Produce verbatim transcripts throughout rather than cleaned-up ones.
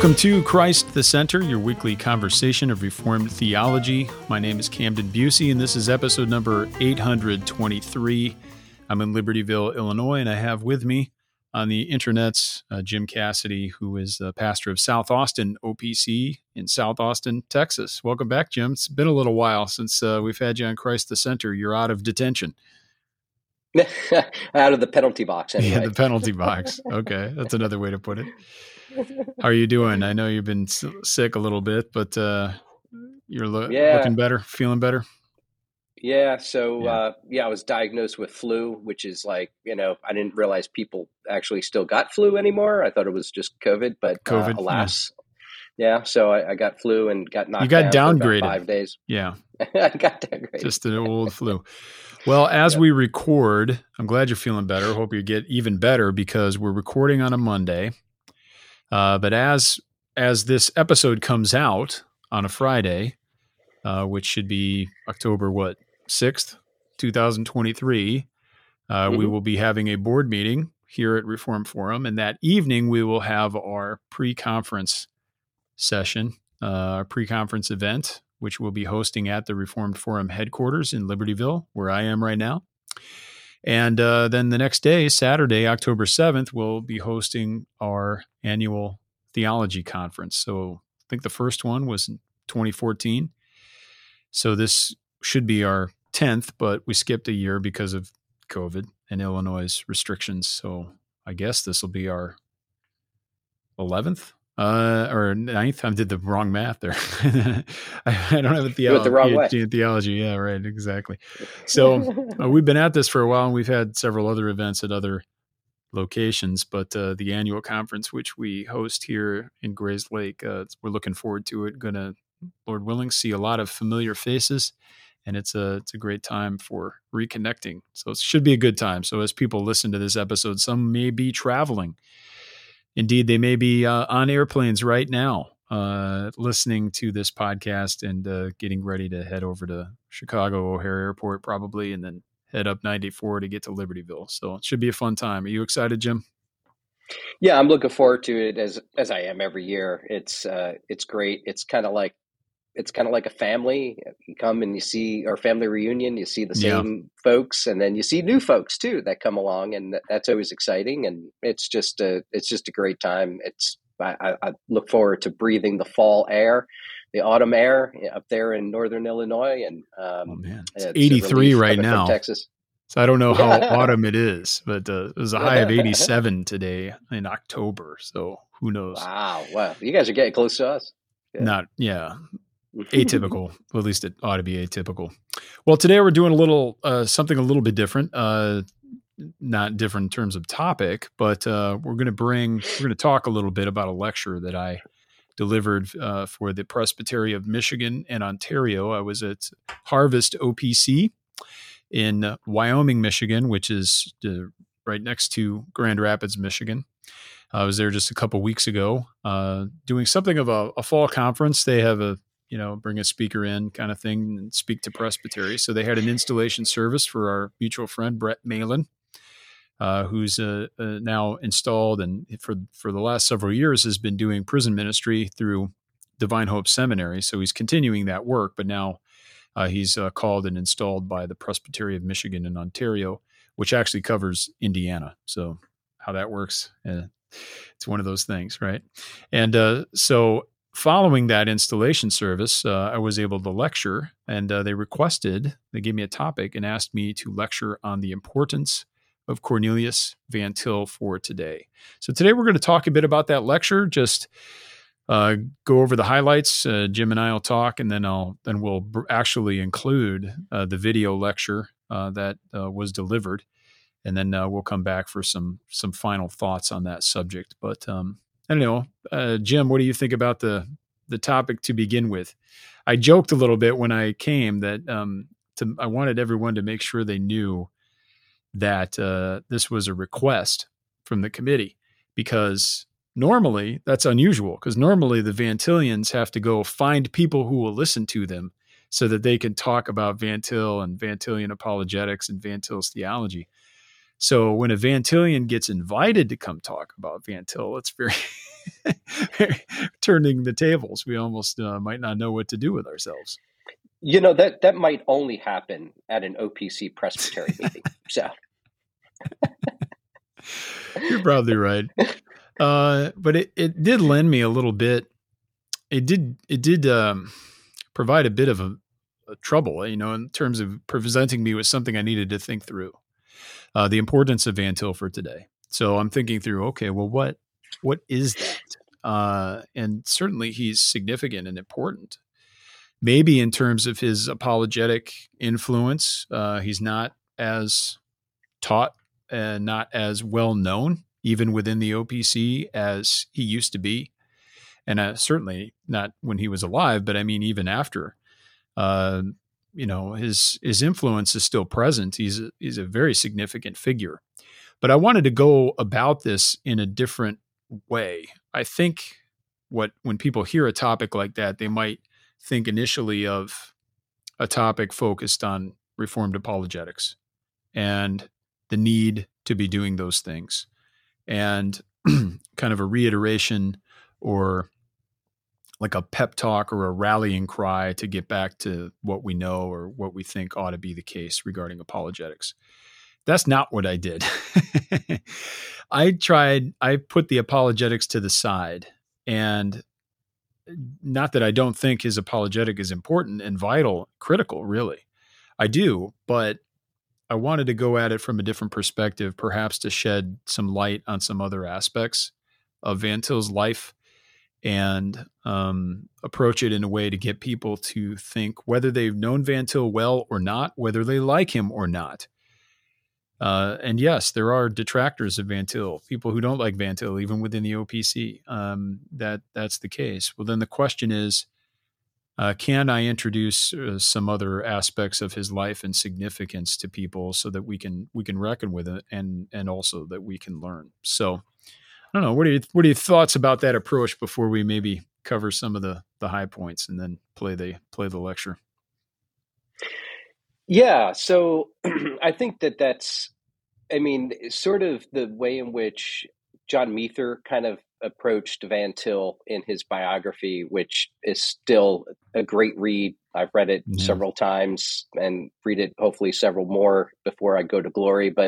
Welcome to Christ the Center, your weekly conversation of Reformed theology. My name is Camden Busey, and this is episode number eight hundred twenty-three. I'm in Libertyville, Illinois, and I have with me on the internets uh, Jim Cassidy, who is the pastor of South Austin O P C in South Austin, Texas. Welcome back, Jim. It's been a little while since uh, we've had you on Christ the Center. You're out of detention. Out of the penalty box, anyway. Yeah, the penalty box. Okay, that's another way to put it. How are you doing? I know you've been sick a little bit, but uh, you're lo- yeah. looking better, feeling better? Yeah. So, Yeah. Uh, yeah, I was diagnosed with flu, which is like, you know, I didn't realize people actually still got flu anymore. I thought it was just COVID, but COVID, uh, alas. Yeah. yeah so I, I got flu and got knocked You got down for downgraded. about five days. Yeah. I got downgraded. Just an old flu. Well, as yep. we record, I'm glad you're feeling better. Hope you get even better because we're recording on a Monday. Uh, but as as this episode comes out on a Friday, uh, which should be October, what, sixth, twenty twenty-three, uh, mm-hmm. we will be having a board meeting here at Reform Forum. And that evening, we will have our pre-conference session, uh, our pre-conference event, which we'll be hosting at the Reformed Forum headquarters in Libertyville, where I am right now. And uh, then the next day, Saturday, October seventh, we'll be hosting our annual theology conference. So I think the first one was in twenty fourteen. So this should be our tenth, but we skipped a year because of COVID and Illinois' restrictions. So I guess this will be our eleventh. Uh, or ninth. I did the wrong math there. I, I don't have a theolo- the wrong PhD way. in theology. Yeah, right. Exactly. So uh, we've been at this for a while, and we've had several other events at other locations. But uh, the annual conference, which we host here in Grays Lake, uh, we're looking forward to it. Going to, Lord willing, see a lot of familiar faces, and it's a it's a great time for reconnecting. So it should be a good time. So as people listen to this episode, some may be traveling. Indeed, they may be uh, on airplanes right now, uh, listening to this podcast and uh, getting ready to head over to Chicago O'Hare Airport probably, and then head up ninety-four to get to Libertyville. So it should be a fun time. Are you excited, Jim? Yeah, I'm looking forward to it as as I am every year. It's uh, it's great. It's kind of like it's kind of like a family. You come and you see our family reunion. You see the same yeah. folks, and then you see new folks too that come along, and that's always exciting. And it's just a it's just a great time. It's I, I look forward to breathing the fall air, the autumn air up there in northern Illinois. And um, oh man, it's, it's eighty-three right now, Texas. So I don't know how autumn it is, but uh, it was a high of eighty-seven today in October. So who knows? Wow, wow, you guys are getting close to us. Yeah. Not yeah. Atypical. Well, at least it ought to be atypical. Well, today we're doing a little uh, something a little bit different. Uh, not different in terms of topic, but uh, we're going to bring we're going to talk a little bit about a lecture that I delivered uh, for the Presbytery of Michigan and Ontario. I was at Harvest O P C in Wyoming, Michigan, which is uh, right next to Grand Rapids, Michigan. I was there just a couple weeks ago, uh, doing something of a, a fall conference. They have a you know, bring a speaker in kind of thing and speak to Presbytery. So they had an installation service for our mutual friend, Brett Malin, uh, who's uh, uh, now installed and for, for the last several years has been doing prison ministry through Divine Hope Seminary. So he's continuing that work, but now uh, he's uh, called and installed by the Presbytery of Michigan and Ontario, which actually covers Indiana. So how that works, uh, it's one of those things, right? And uh, so following that installation service, uh, I was able to lecture, and uh, they requested, they gave me a topic and asked me to lecture on the importance of Cornelius Van Til for today. So today we're going to talk a bit about that lecture, just uh, go over the highlights. Uh, Jim and I will talk, and then I'll then we'll br- actually include uh, the video lecture uh, that uh, was delivered, and then uh, we'll come back for some some final thoughts on that subject. But um, I don't know, uh, Jim, what do you think about the the topic to begin with? I joked a little bit when I came that um, to, I wanted everyone to make sure they knew that uh, this was a request from the committee, because normally that's unusual, because normally the Van Tillians have to go find people who will listen to them so that they can talk about Van Til and Van Tillian apologetics and Van Til's theology. So when a Van Tillian gets invited to come talk about Van Til, it's very, turning the tables. We almost uh, might not know what to do with ourselves. You know, that that might only happen at an O P C Presbytery meeting. So you're probably right. Uh, but it, it did lend me a little bit. It did it did um, provide a bit of a, a trouble, you know, in terms of presenting me with something I needed to think through. Uh, the importance of Van Til for today. So I'm thinking through, okay, well, what what is that? Uh, and certainly he's significant and important. Maybe in terms of his apologetic influence, uh, he's not as taught and not as well known, even within the O P C, as he used to be. And uh, certainly not when he was alive, but I mean, even after, uh, you know, his his influence is still present. He's a, he's a very significant figure. But I wanted to go about this in a different way. I think what when people hear a topic like that, they might think initially of a topic focused on Reformed apologetics and the need to be doing those things, and kind of a reiteration or like a pep talk or a rallying cry to get back to what we know or what we think ought to be the case regarding apologetics. That's not what I did. I tried, I put the apologetics to the side, and not that I don't think his apologetic is important and vital, critical, really. I do, but I wanted to go at it from a different perspective, perhaps to shed some light on some other aspects of Van Til's life and um, approach it in a way to get people to think whether they've known Van Til well or not, whether they like him or not. Uh, and yes, there are detractors of Van Til, people who don't like Van Til, even within the O P C. Um, that that's the case. Well, then the question is, uh, can I introduce uh, some other aspects of his life and significance to people so that we can we can reckon with it, and and also that we can learn. So, I don't know. What are you, what are your thoughts about that approach before we maybe cover some of the the high points and then play the play the lecture? Yeah, so I think that that's, I mean, sort of the way in which John Meether kind of approached Van Til in his biography, which is still a great read. I've read it yeah. several times and read it hopefully several more before I go to glory. But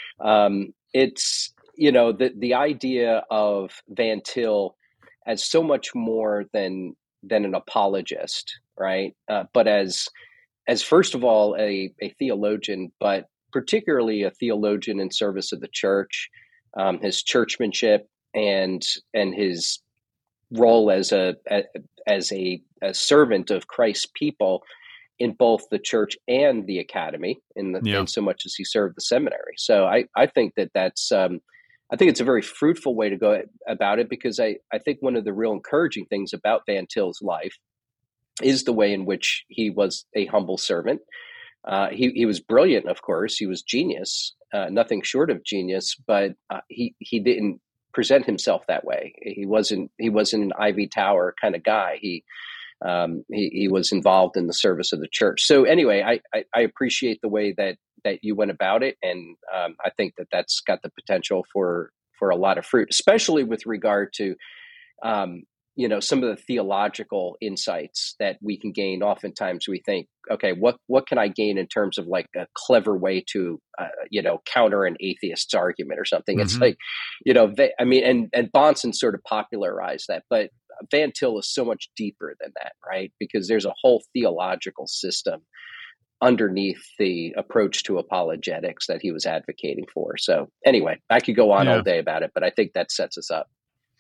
um, it's, you know, the, the idea of Van Til as so much more than than an apologist, right? Uh, but as as first of all, a, a theologian, but particularly a theologian in service of the church, um, his churchmanship and and his role as a, a as a, a servant of Christ's people in both the church and the academy, in, the, yeah. in so much as he served the seminary. So I, I think that that's um, I think it's a very fruitful way to go about it, because I, I think one of the real encouraging things about Van Til's life is the way in which he was a humble servant. Uh, he, he was brilliant, of course. He was genius, uh, nothing short of genius, but uh, he, he didn't present himself that way. He wasn't he wasn't an Ivy Tower kind of guy. He um, he, he was involved in the service of the church. So anyway, I, I, I appreciate the way that that you went about it, and um, I think that that's got the potential for for a lot of fruit, especially with regard to um, you know, some of the theological insights that we can gain. Oftentimes we think, okay, what, what can I gain in terms of like a clever way to, uh, you know, counter an atheist's argument or something. Mm-hmm. It's like, you know, they, I mean, and, and Bahnsen sort of popularized that, but Van Til is so much deeper than that, right? Because there's a whole theological system underneath the approach to apologetics that he was advocating for. So anyway, I could go on yeah. all day about it, but I think that sets us up.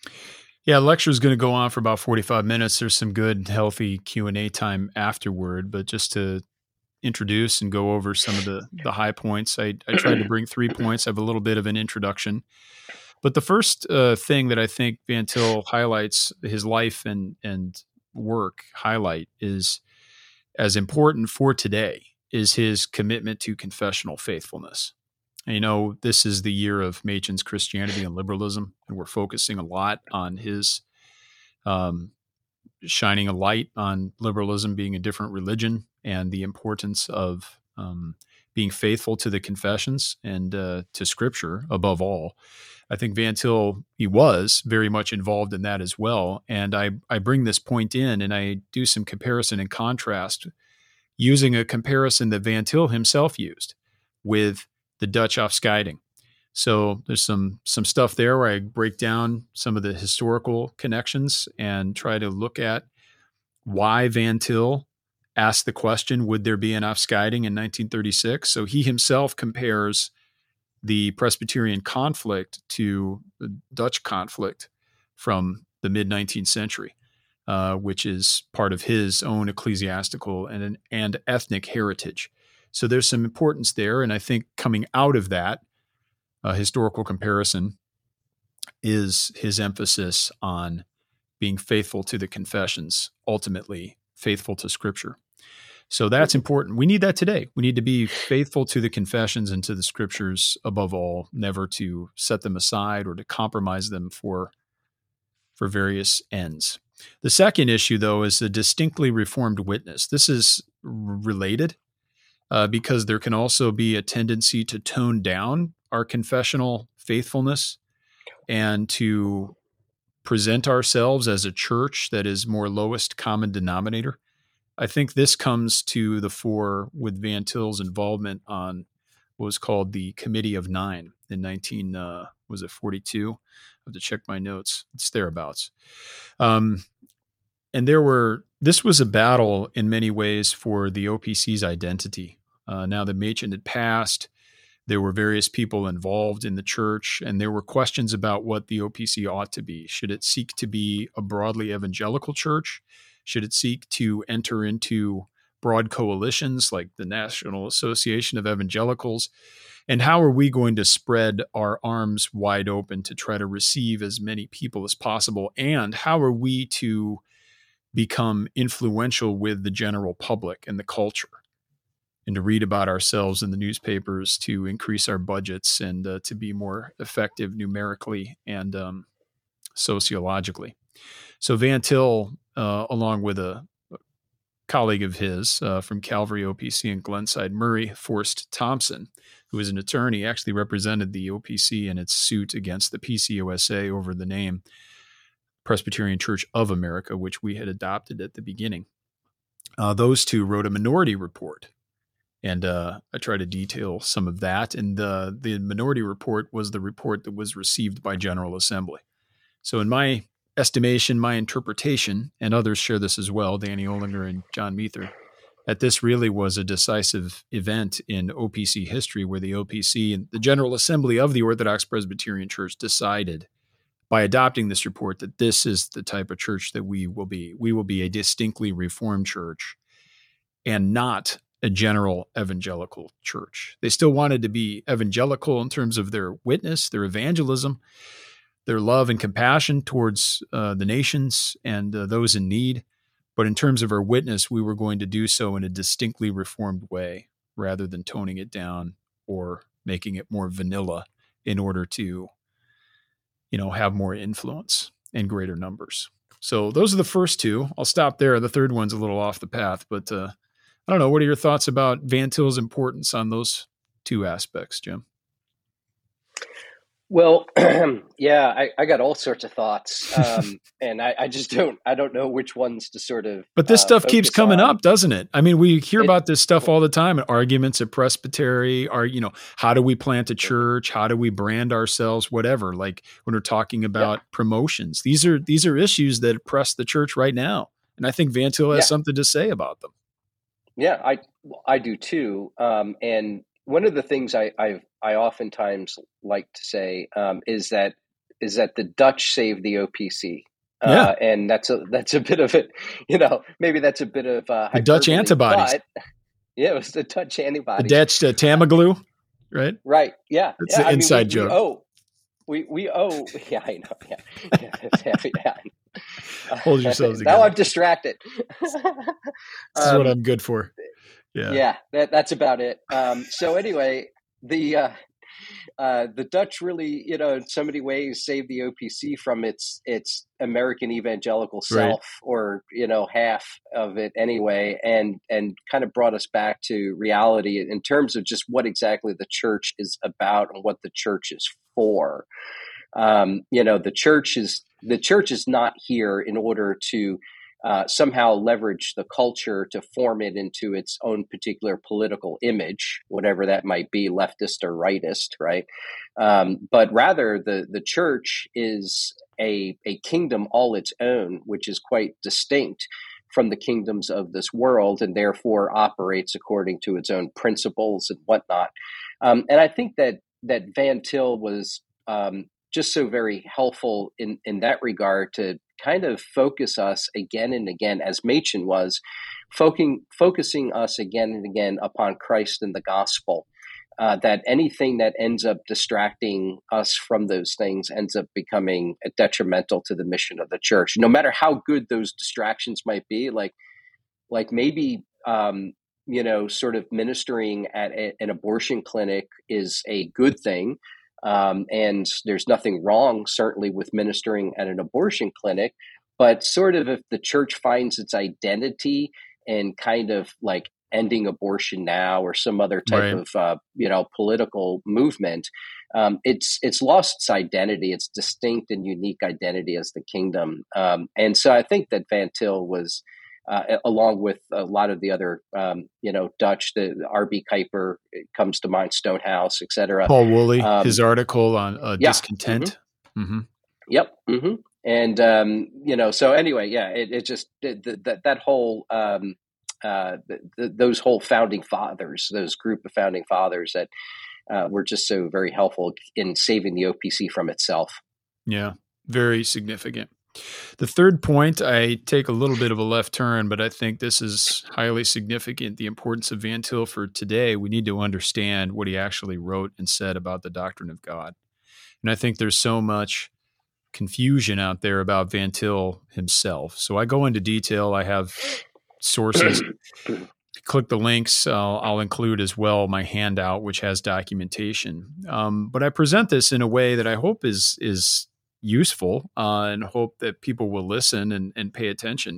Yeah, the lecture is going to go on for about forty-five minutes. There's some good, healthy Q and A time afterward, but just to introduce and go over some of the, the high points, I, I tried to bring three points. I have a little bit of an introduction. But the first uh, thing that I think Van Til highlights, his life and, and work highlight, is as important for today, is his commitment to confessional faithfulness. You know, this is the year of Machen's Christianity and Liberalism, and we're focusing a lot on his um, shining a light on liberalism being a different religion and the importance of um, being faithful to the confessions and uh, to Scripture above all. I think Van Til, he was very much involved in that as well. And I, I bring this point in and I do some comparison and contrast using a comparison that Van Til himself used with the Dutch afscheiding. So there's some some stuff there where I break down some of the historical connections and try to look at why Van Til asked the question, would there be an afscheiding in nineteen thirty-six? So he himself compares the Presbyterian conflict to the Dutch conflict from the mid-nineteenth century, uh, which is part of his own ecclesiastical and, and ethnic heritage. So there's some importance there. And I think coming out of that uh, historical comparison is his emphasis on being faithful to the confessions, ultimately faithful to Scripture. So that's important. We need that today. We need to be faithful to the confessions and to the Scriptures above all, never to set them aside or to compromise them for, for various ends. The second issue, though, is the distinctly Reformed witness. This is related uh, because there can also be a tendency to tone down our confessional faithfulness and to present ourselves as a church that is more lowest common denominator. I think this comes to the fore with Van Til's involvement on what was called the Committee of Nine in nineteen uh, was it forty-two? I have to check my notes. It's thereabouts. Um, and there were this was a battle in many ways for the O P C's identity. Uh, now the Machen had passed. There were various people involved in the church, and there were questions about what the O P C ought to be. Should it seek to be a broadly evangelical church? Should it seek to enter into broad coalitions like the National Association of Evangelicals? And how are we going to spread our arms wide open to try to receive as many people as possible? And how are we to become influential with the general public and the culture? And to read about ourselves in the newspapers, to increase our budgets, and uh, to be more effective numerically and um, sociologically. So Van Til, uh, along with a colleague of his uh, from Calvary O P C in Glenside, Murray Forst Thompson, who is an attorney, actually represented the O P C in its suit against the P C O S A over the name Presbyterian Church of America, which we had adopted at the beginning. Uh, those two wrote a minority report. And uh, I try to detail some of that. And uh, the minority report was the report that was received by General Assembly. So in my estimation, my interpretation, and others share this as well, Danny Olinger and John Meether, that this really was a decisive event in O P C history where the O P C and the General Assembly of the Orthodox Presbyterian Church decided by adopting this report that this is the type of church that we will be. We will be a distinctly Reformed church and not a general evangelical church. They still wanted to be evangelical in terms of their witness, their evangelism, their love and compassion towards uh, the nations and uh, those in need. But in terms of our witness, we were going to do so in a distinctly Reformed way rather than toning it down or making it more vanilla in order to, you know, have more influence and greater numbers. So those are the first two. I'll stop there. The third one's a little off the path, but uh, I don't know. What are your thoughts about Van Til's importance on those two aspects, Jim? Well, yeah, I, I got all sorts of thoughts, um, and I, I just don't, I don't know which ones to sort of. But this uh, stuff keeps coming on. up, doesn't it? I mean, we hear It, about this stuff all the time. And arguments at Presbytery are, you know, how do we plant a church? How do we brand ourselves? Whatever. Like when we're talking about yeah. promotions, these are these are issues that press the church right now, and I think Van Til has yeah. something to say about them. Yeah, I I do too. Um, and one of the things I I've, I oftentimes like to say um, is that is that the Dutch saved the O P C. Uh, yeah. And that's a that's a bit of it. You know, maybe that's a bit of uh, the Dutch antibodies. But, yeah, it was the Dutch antibodies. The Dutch uh, Tamaglu, right? Right. Yeah. It's yeah, an inside mean, we, joke. We owe. We we owe. Yeah, I know. Yeah. yeah, yeah. Hold yourselves together. Now I'm distracted. This is um, what I'm good for. Yeah. Yeah, that, that's about it. Um, so anyway, the uh, uh, the Dutch really, you know, in so many ways saved the O P C from its its American evangelical Right. self, or you know, half of it anyway, and and kind of brought us back to reality in terms of just what exactly the church is about and what the church is for. Um, you know, the church is the church is not here in order to uh, somehow leverage the culture to form it into its own particular political image, whatever that might be, leftist or rightist, right? Um, but rather, the the church is a a kingdom all its own, which is quite distinct from the kingdoms of this world, and therefore operates according to its own principles and whatnot. Um, and I think that that Van Til was um, just so very helpful in, in that regard, to kind of focus us again and again, as Machen was, focusing, focusing us again and again upon Christ and the gospel. Uh, that anything that ends up distracting us from those things ends up becoming detrimental to the mission of the church, no matter how good those distractions might be. Like, like maybe, um, you know, sort of ministering at a, an abortion clinic is a good thing. Um, and there's nothing wrong, certainly, with ministering at an abortion clinic. But sort of if the church finds its identity in kind of like ending abortion now or some other type Right. of, uh, you know, political movement, um, it's it's lost its identity, its distinct and unique identity as the kingdom. Um, and so I think that Van Til was, Uh, along with a lot of the other, um, you know, Dutch, the, the R B Kuiper comes to mind, Stonehouse, et cetera. Paul Woolley, Um, his article on uh, yeah. Mm-hmm. discontent. Mm-hmm. Yep. Mm-hmm. And, um, you know, so anyway, yeah, it, it just, that, that, that whole, um, uh, the, the, those whole founding fathers, those group of founding fathers that uh, were just so very helpful in saving the O P C from itself. Yeah, very significant. The third point, I take a little bit of a left turn, but I think this is highly significant. The importance of Van Til for today. We need to understand what he actually wrote and said about the doctrine of God. And I think there's so much confusion out there about Van Til himself. So I go into detail. I have sources. Click the links. I'll, I'll include as well my handout, which has documentation. Um, but I present this in a way that I hope is is useful, uh, and hope that people will listen and, and pay attention.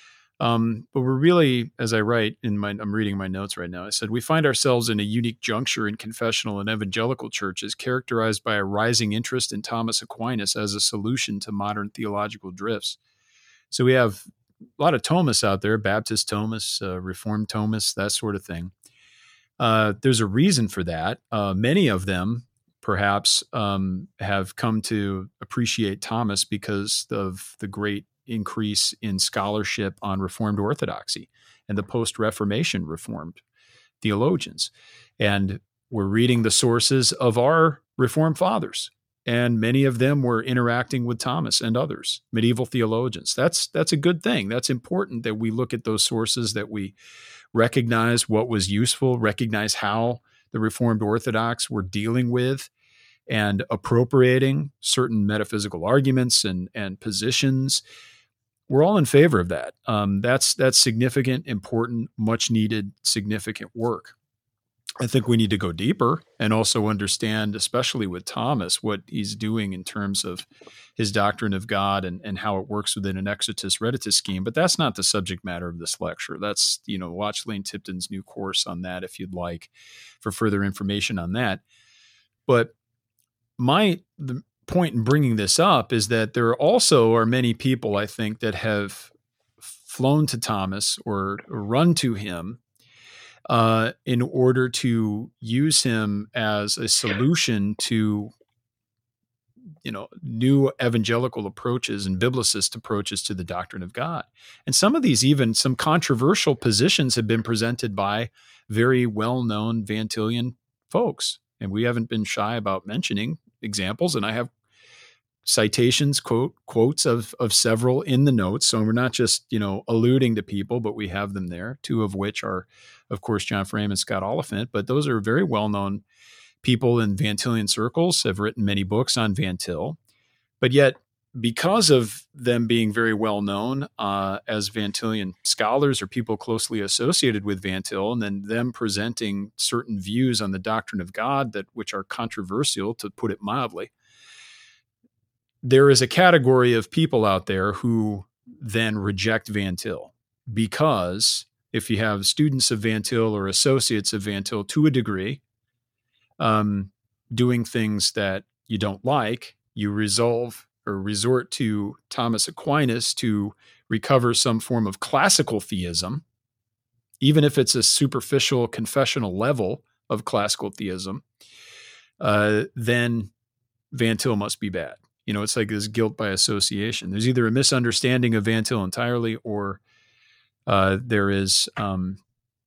Um, but we're really, as I write in my, I'm reading my notes right now, I said, we find ourselves in a unique juncture in confessional and evangelical churches characterized by a rising interest in Thomas Aquinas as a solution to modern theological drifts. So we have a lot of Thomists out there, Baptist Thomists, uh, Reformed Thomists, that sort of thing. Uh, there's a reason for that. Uh, many of them perhaps um, have come to appreciate Thomas because of the great increase in scholarship on Reformed orthodoxy and the post-Reformation Reformed theologians. And we're reading the sources of our Reformed fathers, and many of them were interacting with Thomas and others, medieval theologians. That's that's a good thing. That's important that we look at those sources, that we recognize what was useful, recognize how the Reformed Orthodox were dealing with and appropriating certain metaphysical arguments and, and positions. We're all in favor of that. Um, that's that's significant, important, much needed, significant work. I think we need to go deeper and also understand, especially with Thomas, what he's doing in terms of his doctrine of God and, and how it works within an Exitus Reditus scheme. But that's not the subject matter of this lecture. That's, you know, watch Lane Tipton's new course on that if you'd like for further information on that. But my the point in bringing this up is that there also are many people, I think, that have flown to Thomas or, or run to him uh, in order to use him as a solution to, you know, new evangelical approaches and biblicist approaches to the doctrine of God. And some of these, even some controversial positions, have been presented by very well-known Van Tilian folks. And we haven't been shy about mentioning examples. And I have citations, quote, quotes of, of several in the notes. So we're not just, you know, alluding to people, but we have them there, two of which are, of course, John Frame and Scott Oliphant. But those are very well-known people in Van Tilian circles, have written many books on Van Til. But yet because of them being very well known uh, as Van Tillian scholars or people closely associated with Van Til, and then them presenting certain views on the doctrine of God that which are controversial, to put it mildly, there is a category of people out there who then reject Van Til, because if you have students of Van Til or associates of Van Til to a degree, um, doing things that you don't like, you resolve or resort to Thomas Aquinas to recover some form of classical theism, even if it's a superficial confessional level of classical theism, uh, then Van Til must be bad. You know, it's like this guilt by association. There's either a misunderstanding of Van Til entirely, or uh, there is um,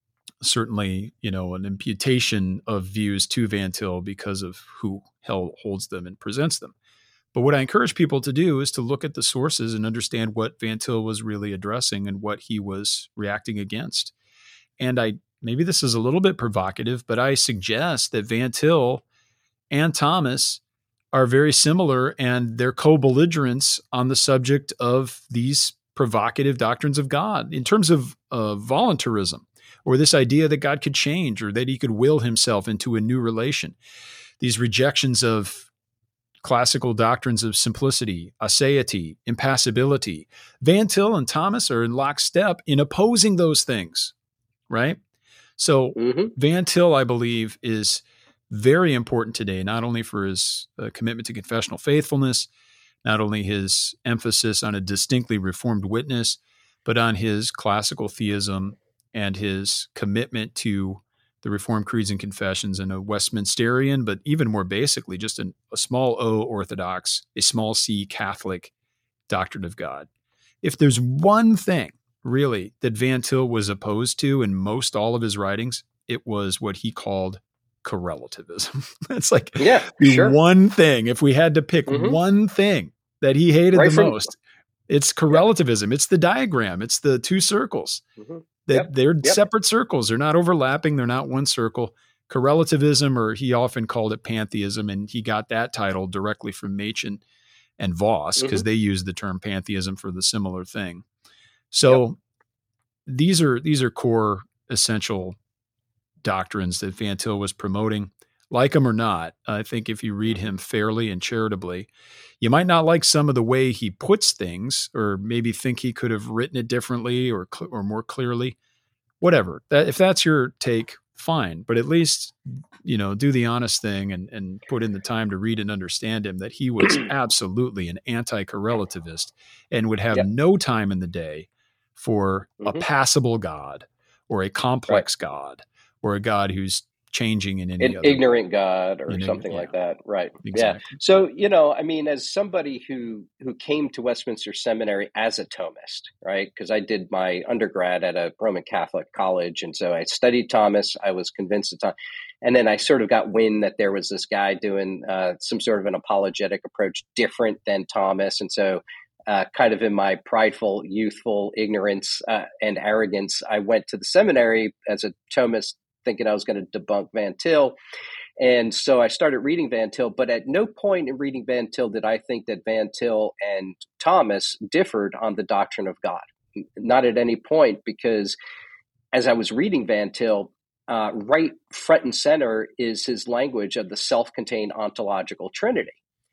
certainly, you know, an imputation of views to Van Til because of who held, holds them and presents them. But what I encourage people to do is to look at the sources and understand what Van Til was really addressing and what he was reacting against. And I maybe this is a little bit provocative, but I suggest that Van Til and Thomas are very similar, and they're co-belligerents on the subject of these provocative doctrines of God in terms of uh, voluntarism, or this idea that God could change or that he could will himself into a new relation. These rejections of classical doctrines of simplicity, aseity, impassibility. Van Til and Thomas are in lockstep in opposing those things, right? So mm-hmm. Van Til, I believe, is very important today, not only for his uh, commitment to confessional faithfulness, not only his emphasis on a distinctly Reformed witness, but on his classical theism and his commitment to the Reformed creeds and confessions, and a Westminsterian, but even more basically, just an, a small O Orthodox, a small C Catholic doctrine of God. If there's one thing really that Van Til was opposed to in most all of his writings, it was what he called correlativism. It's like yeah, the sure. one thing, if we had to pick mm-hmm. one thing that he hated right the from, most, it's correlativism. Yeah. It's the diagram. It's the two circles. Mm-hmm. That yep. they're yep. separate circles. They're not overlapping. They're not one circle. Correlativism, or he often called it pantheism, and he got that title directly from Machen and Voss, because mm-hmm. they used the term pantheism for the similar thing. So yep. these are these are core essential doctrines that Van Til was promoting. Like him or not, I think if you read him fairly and charitably, you might not like some of the way he puts things, or maybe think he could have written it differently or or more clearly. Whatever. That if that's your take, fine. But at least, you know, do the honest thing and, and put in the time to read and understand him, that he was absolutely an anti-correlativist and would have yep. no time in the day for mm-hmm. a passable God or a complex right. God or a God who's changing in any An other ignorant God or in something yeah. like that. Right. Exactly. Yeah. So, you know, I mean, as somebody who, who came to Westminster Seminary as a Thomist, right? Because I did my undergrad at a Roman Catholic college. And so I studied Thomas. I was convinced of Thomas. And then I sort of got wind that there was this guy doing uh, some sort of an apologetic approach different than Thomas. And so uh, kind of in my prideful, youthful ignorance uh, and arrogance, I went to the seminary as a Thomist, thinking I was going to debunk Van Til. And so I started reading Van Til, but at no point in reading Van Til did I think that Van Til and Thomas differed on the doctrine of God. Not at any point, because as I was reading Van Til, uh, right front and center is his language of the self-contained ontological Trinity.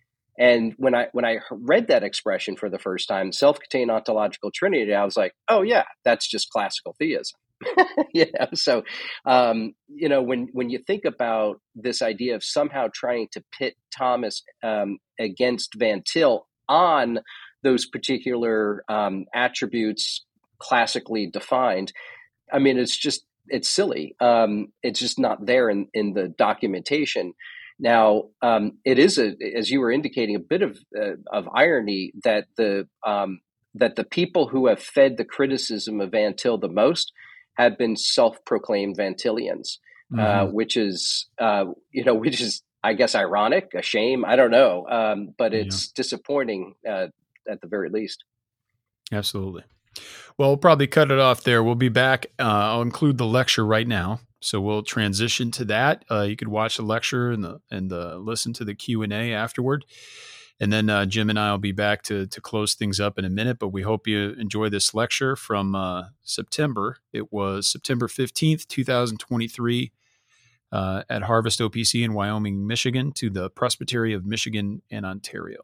And when I when I read that expression for the first time, self-contained ontological Trinity, I was like, oh yeah, that's just classical theism. you know, so um, you know, when when you think about this idea of somehow trying to pit Thomas um, against Van Til on those particular um, attributes classically defined, I mean, it's just it's silly. Um, it's just not there in in the documentation. Now, um, it is a, as you were indicating, a bit of uh, of irony that the um, that the people who have fed the criticism of Van Til the most have been self-proclaimed Van Tilians, mm-hmm. uh, which is, uh, you know, which is, I guess, ironic, a shame. I don't know, um, but it's yeah. disappointing uh, at the very least. Absolutely. Well, we'll probably cut it off there. We'll be back. Uh, I'll include the lecture right now, so we'll transition to that. Uh, you could watch the lecture and the and the listen to the Q and A afterward. And then uh, Jim and I will be back to to close things up in a minute, but we hope you enjoy this lecture from uh, September. It was September fifteenth, twenty twenty-three, uh, at Harvest O P C in Wyoming, Michigan, to the Presbytery of Michigan and Ontario.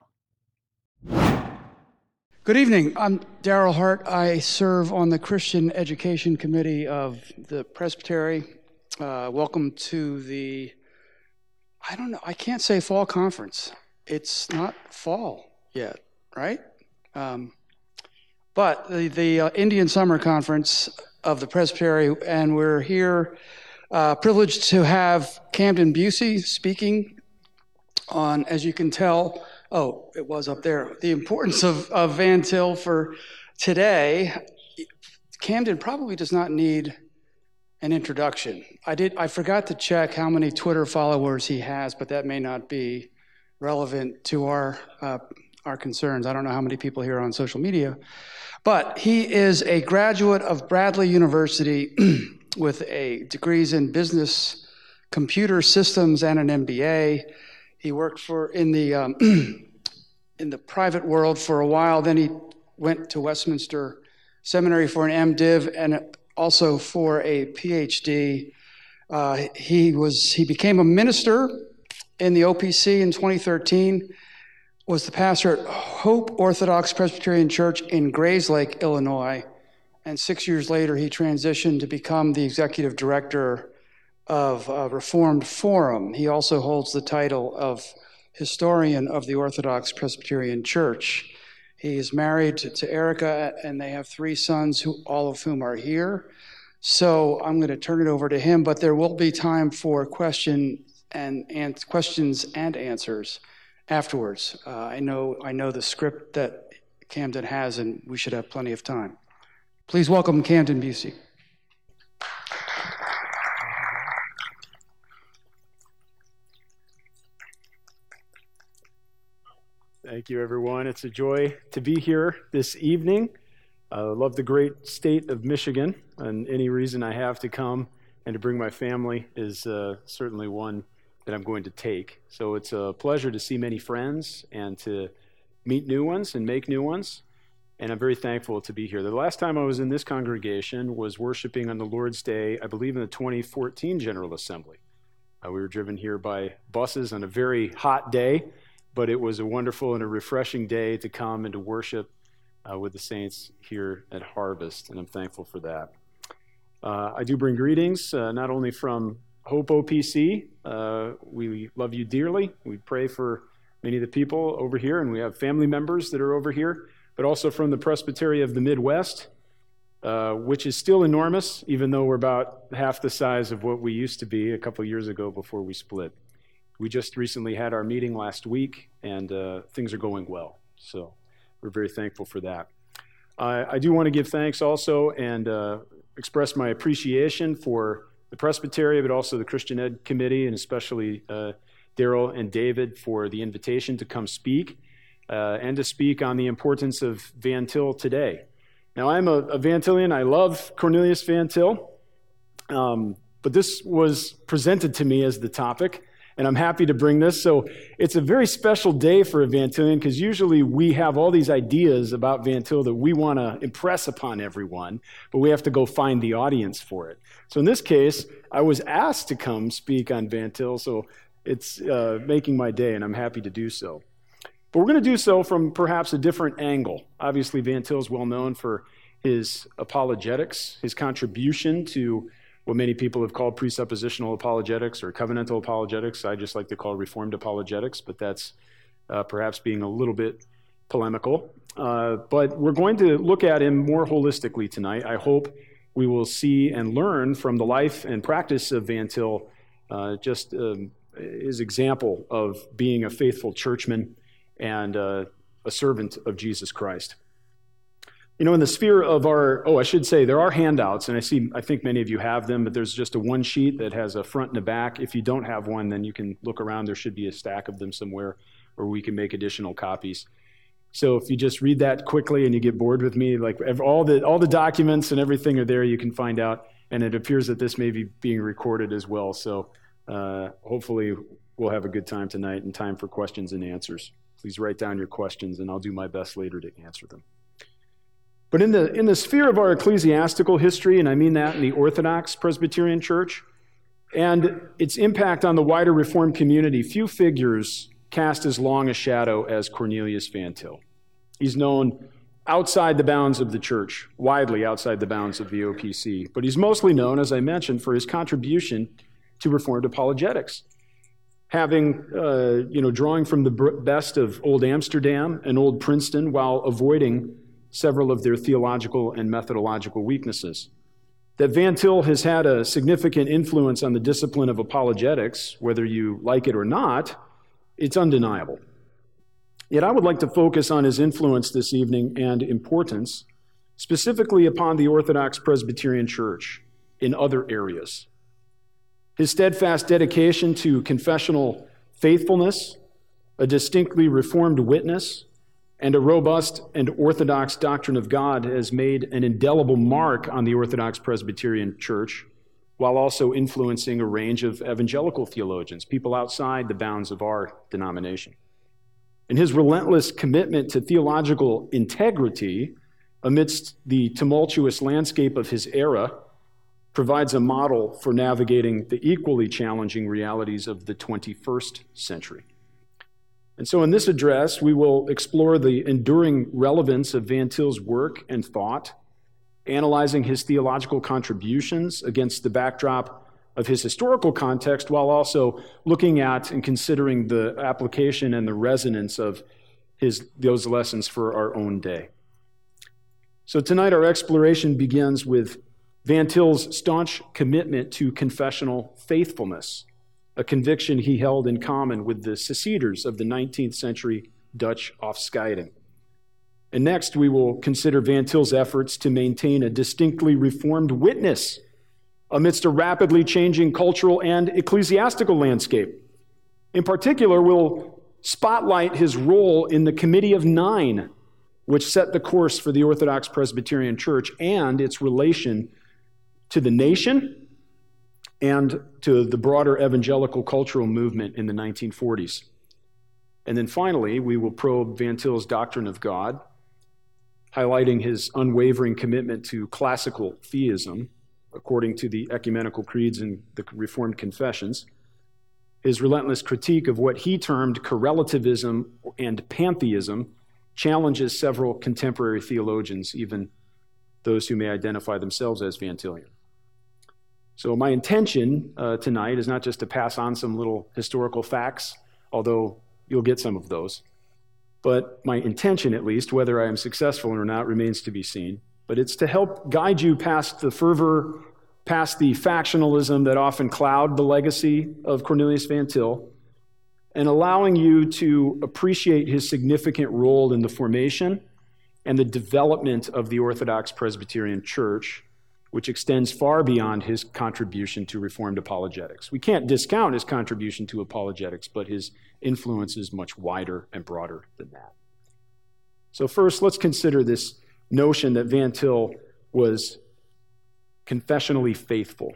Good evening. I'm Daryl Hart. I serve on the Christian Education Committee of the Presbytery. Uh, welcome to the, I don't know, I can't say fall conference. It's not fall yet, right? Um, but the, the uh, Indian Summer Conference of the Presbytery, and we're here uh, privileged to have Camden Busey speaking on, as you can tell, oh, it was up there, the importance of, of Van Til for today. Camden probably does not need an introduction. I did. I forgot to check how many Twitter followers he has, but that may not be relevant to our uh, our concerns. I don't know how many people here are on social media, but he is a graduate of Bradley University with a degrees in business, computer systems, and an M B A. He worked for in the um, in the private world for a while. Then he went to Westminster Seminary for an MDiv and also for a PhD. Uh, he was he became a minister in the O P C in twenty thirteen. Was the pastor at Hope Orthodox Presbyterian Church in Grayslake, Illinois, and six years later he transitioned to become the executive director of uh, Reformed Forum. He also holds the title of historian of the Orthodox Presbyterian Church. He is married to, to Erica, and they have three sons, who all of whom are here. So I'm going to turn it over to him, but there will be time for question and, and questions and answers afterwards. Uh, I know I know the script that Camden has, and we should have plenty of time. Please welcome Camden Busey. Thank you, everyone. It's a joy to be here this evening. I love the great state of Michigan, and any reason I have to come and to bring my family is uh, certainly one that I'm going to take. So it's a pleasure to see many friends and to meet new ones and make new ones, and I'm very thankful to be here. The last time I was in this congregation was worshiping on the Lord's Day, I believe in the twenty fourteen General Assembly. Uh, we were driven here by buses on a very hot day, but it was a wonderful and a refreshing day to come and to worship uh, with the saints here at Harvest, and I'm thankful for that. Uh, I do bring greetings, uh, not only from Hope O P C. Uh, we love you dearly. We pray for many of the people over here, and we have family members that are over here, but also from the Presbytery of the Midwest, uh, which is still enormous, even though we're about half the size of what we used to be a couple years ago before we split. We just recently had our meeting last week, and uh, things are going well. So we're very thankful for that. Uh, I do want to give thanks also and uh, express my appreciation for the Presbytery, but also the Christian Ed Committee, and especially uh, Daryl and David for the invitation to come speak uh, and to speak on the importance of Van Til today. Now, I'm a, a Van Tilian. I love Cornelius Van Til, um, but this was presented to me as the topic, and I'm happy to bring this. So it's a very special day for a Van Tilian, because usually we have all these ideas about Van Til that we want to impress upon everyone, but we have to go find the audience for it. So in this case, I was asked to come speak on Van Til, so it's uh, making my day, and I'm happy to do so. But we're going to do so from perhaps a different angle. Obviously, Van Til is well known for his apologetics, his contribution to what many people have called presuppositional apologetics or covenantal apologetics. I just like to call Reformed apologetics, but that's uh, perhaps being a little bit polemical. Uh, but we're going to look at him more holistically tonight. I hope we will see and learn from the life and practice of Van Til, uh, just um, his example of being a faithful churchman and uh, a servant of Jesus Christ. You know, in the sphere of our, oh, I should say, there are handouts, and I see, I think many of you have them, but there's just a one sheet that has a front and a back. If you don't have one, then you can look around. There should be a stack of them somewhere, or we can make additional copies. So if you just read that quickly and you get bored with me, like all the all the documents and everything are there, you can find out. And it appears that this may be being recorded as well. So uh, hopefully we'll have a good time tonight and time for questions and answers. Please write down your questions, and I'll do my best later to answer them. But in the, in the sphere of our ecclesiastical history, and I mean that in the Orthodox Presbyterian Church, and its impact on the wider Reformed community, few figures cast as long a shadow as Cornelius Van Til. He's known outside the bounds of the church, widely outside the bounds of the O P C, but he's mostly known, as I mentioned, for his contribution to Reformed apologetics, having, uh, you know, drawing from the best of Old Amsterdam and Old Princeton while avoiding several of their theological and methodological weaknesses. That Van Til has had a significant influence on the discipline of apologetics, whether you like it or not, it's undeniable. Yet I would like to focus on his influence this evening and importance, specifically upon the Orthodox Presbyterian Church in other areas. His steadfast dedication to confessional faithfulness, a distinctly Reformed witness, and a robust and orthodox doctrine of God has made an indelible mark on the Orthodox Presbyterian Church, while also influencing a range of evangelical theologians, people outside the bounds of our denomination. And his relentless commitment to theological integrity amidst the tumultuous landscape of his era provides a model for navigating the equally challenging realities of the twenty-first century. And so in this address, we will explore the enduring relevance of Van Til's work and thought, analyzing his theological contributions against the backdrop of his historical context, while also looking at and considering the application and the resonance of his, those lessons for our own day. So tonight our exploration begins with Van Til's staunch commitment to confessional faithfulness, a conviction he held in common with the seceders of the nineteenth century Dutch Afscheiding. And next, we will consider Van Til's efforts to maintain a distinctly Reformed witness amidst a rapidly changing cultural and ecclesiastical landscape. In particular, we'll spotlight his role in the Committee of Nine, which set the course for the Orthodox Presbyterian Church and its relation to the nation and to the broader evangelical cultural movement in the nineteen forties. And then finally, we will probe Van Til's doctrine of God, highlighting his unwavering commitment to classical theism, according to the ecumenical creeds and the Reformed confessions, his relentless critique of what he termed correlativism and pantheism challenges several contemporary theologians, even those who may identify themselves as Van Tilian. So my intention uh, tonight is not just to pass on some little historical facts, although you'll get some of those, but my intention, at least, whether I am successful or not, remains to be seen. But it's to help guide you past the fervor, past the factionalism that often cloud the legacy of Cornelius Van Til, and allowing you to appreciate his significant role in the formation and the development of the Orthodox Presbyterian Church, which extends far beyond his contribution to Reformed apologetics. We can't discount his contribution to apologetics, but his influence is much wider and broader than that. So first, let's consider this notion that Van Til was confessionally faithful.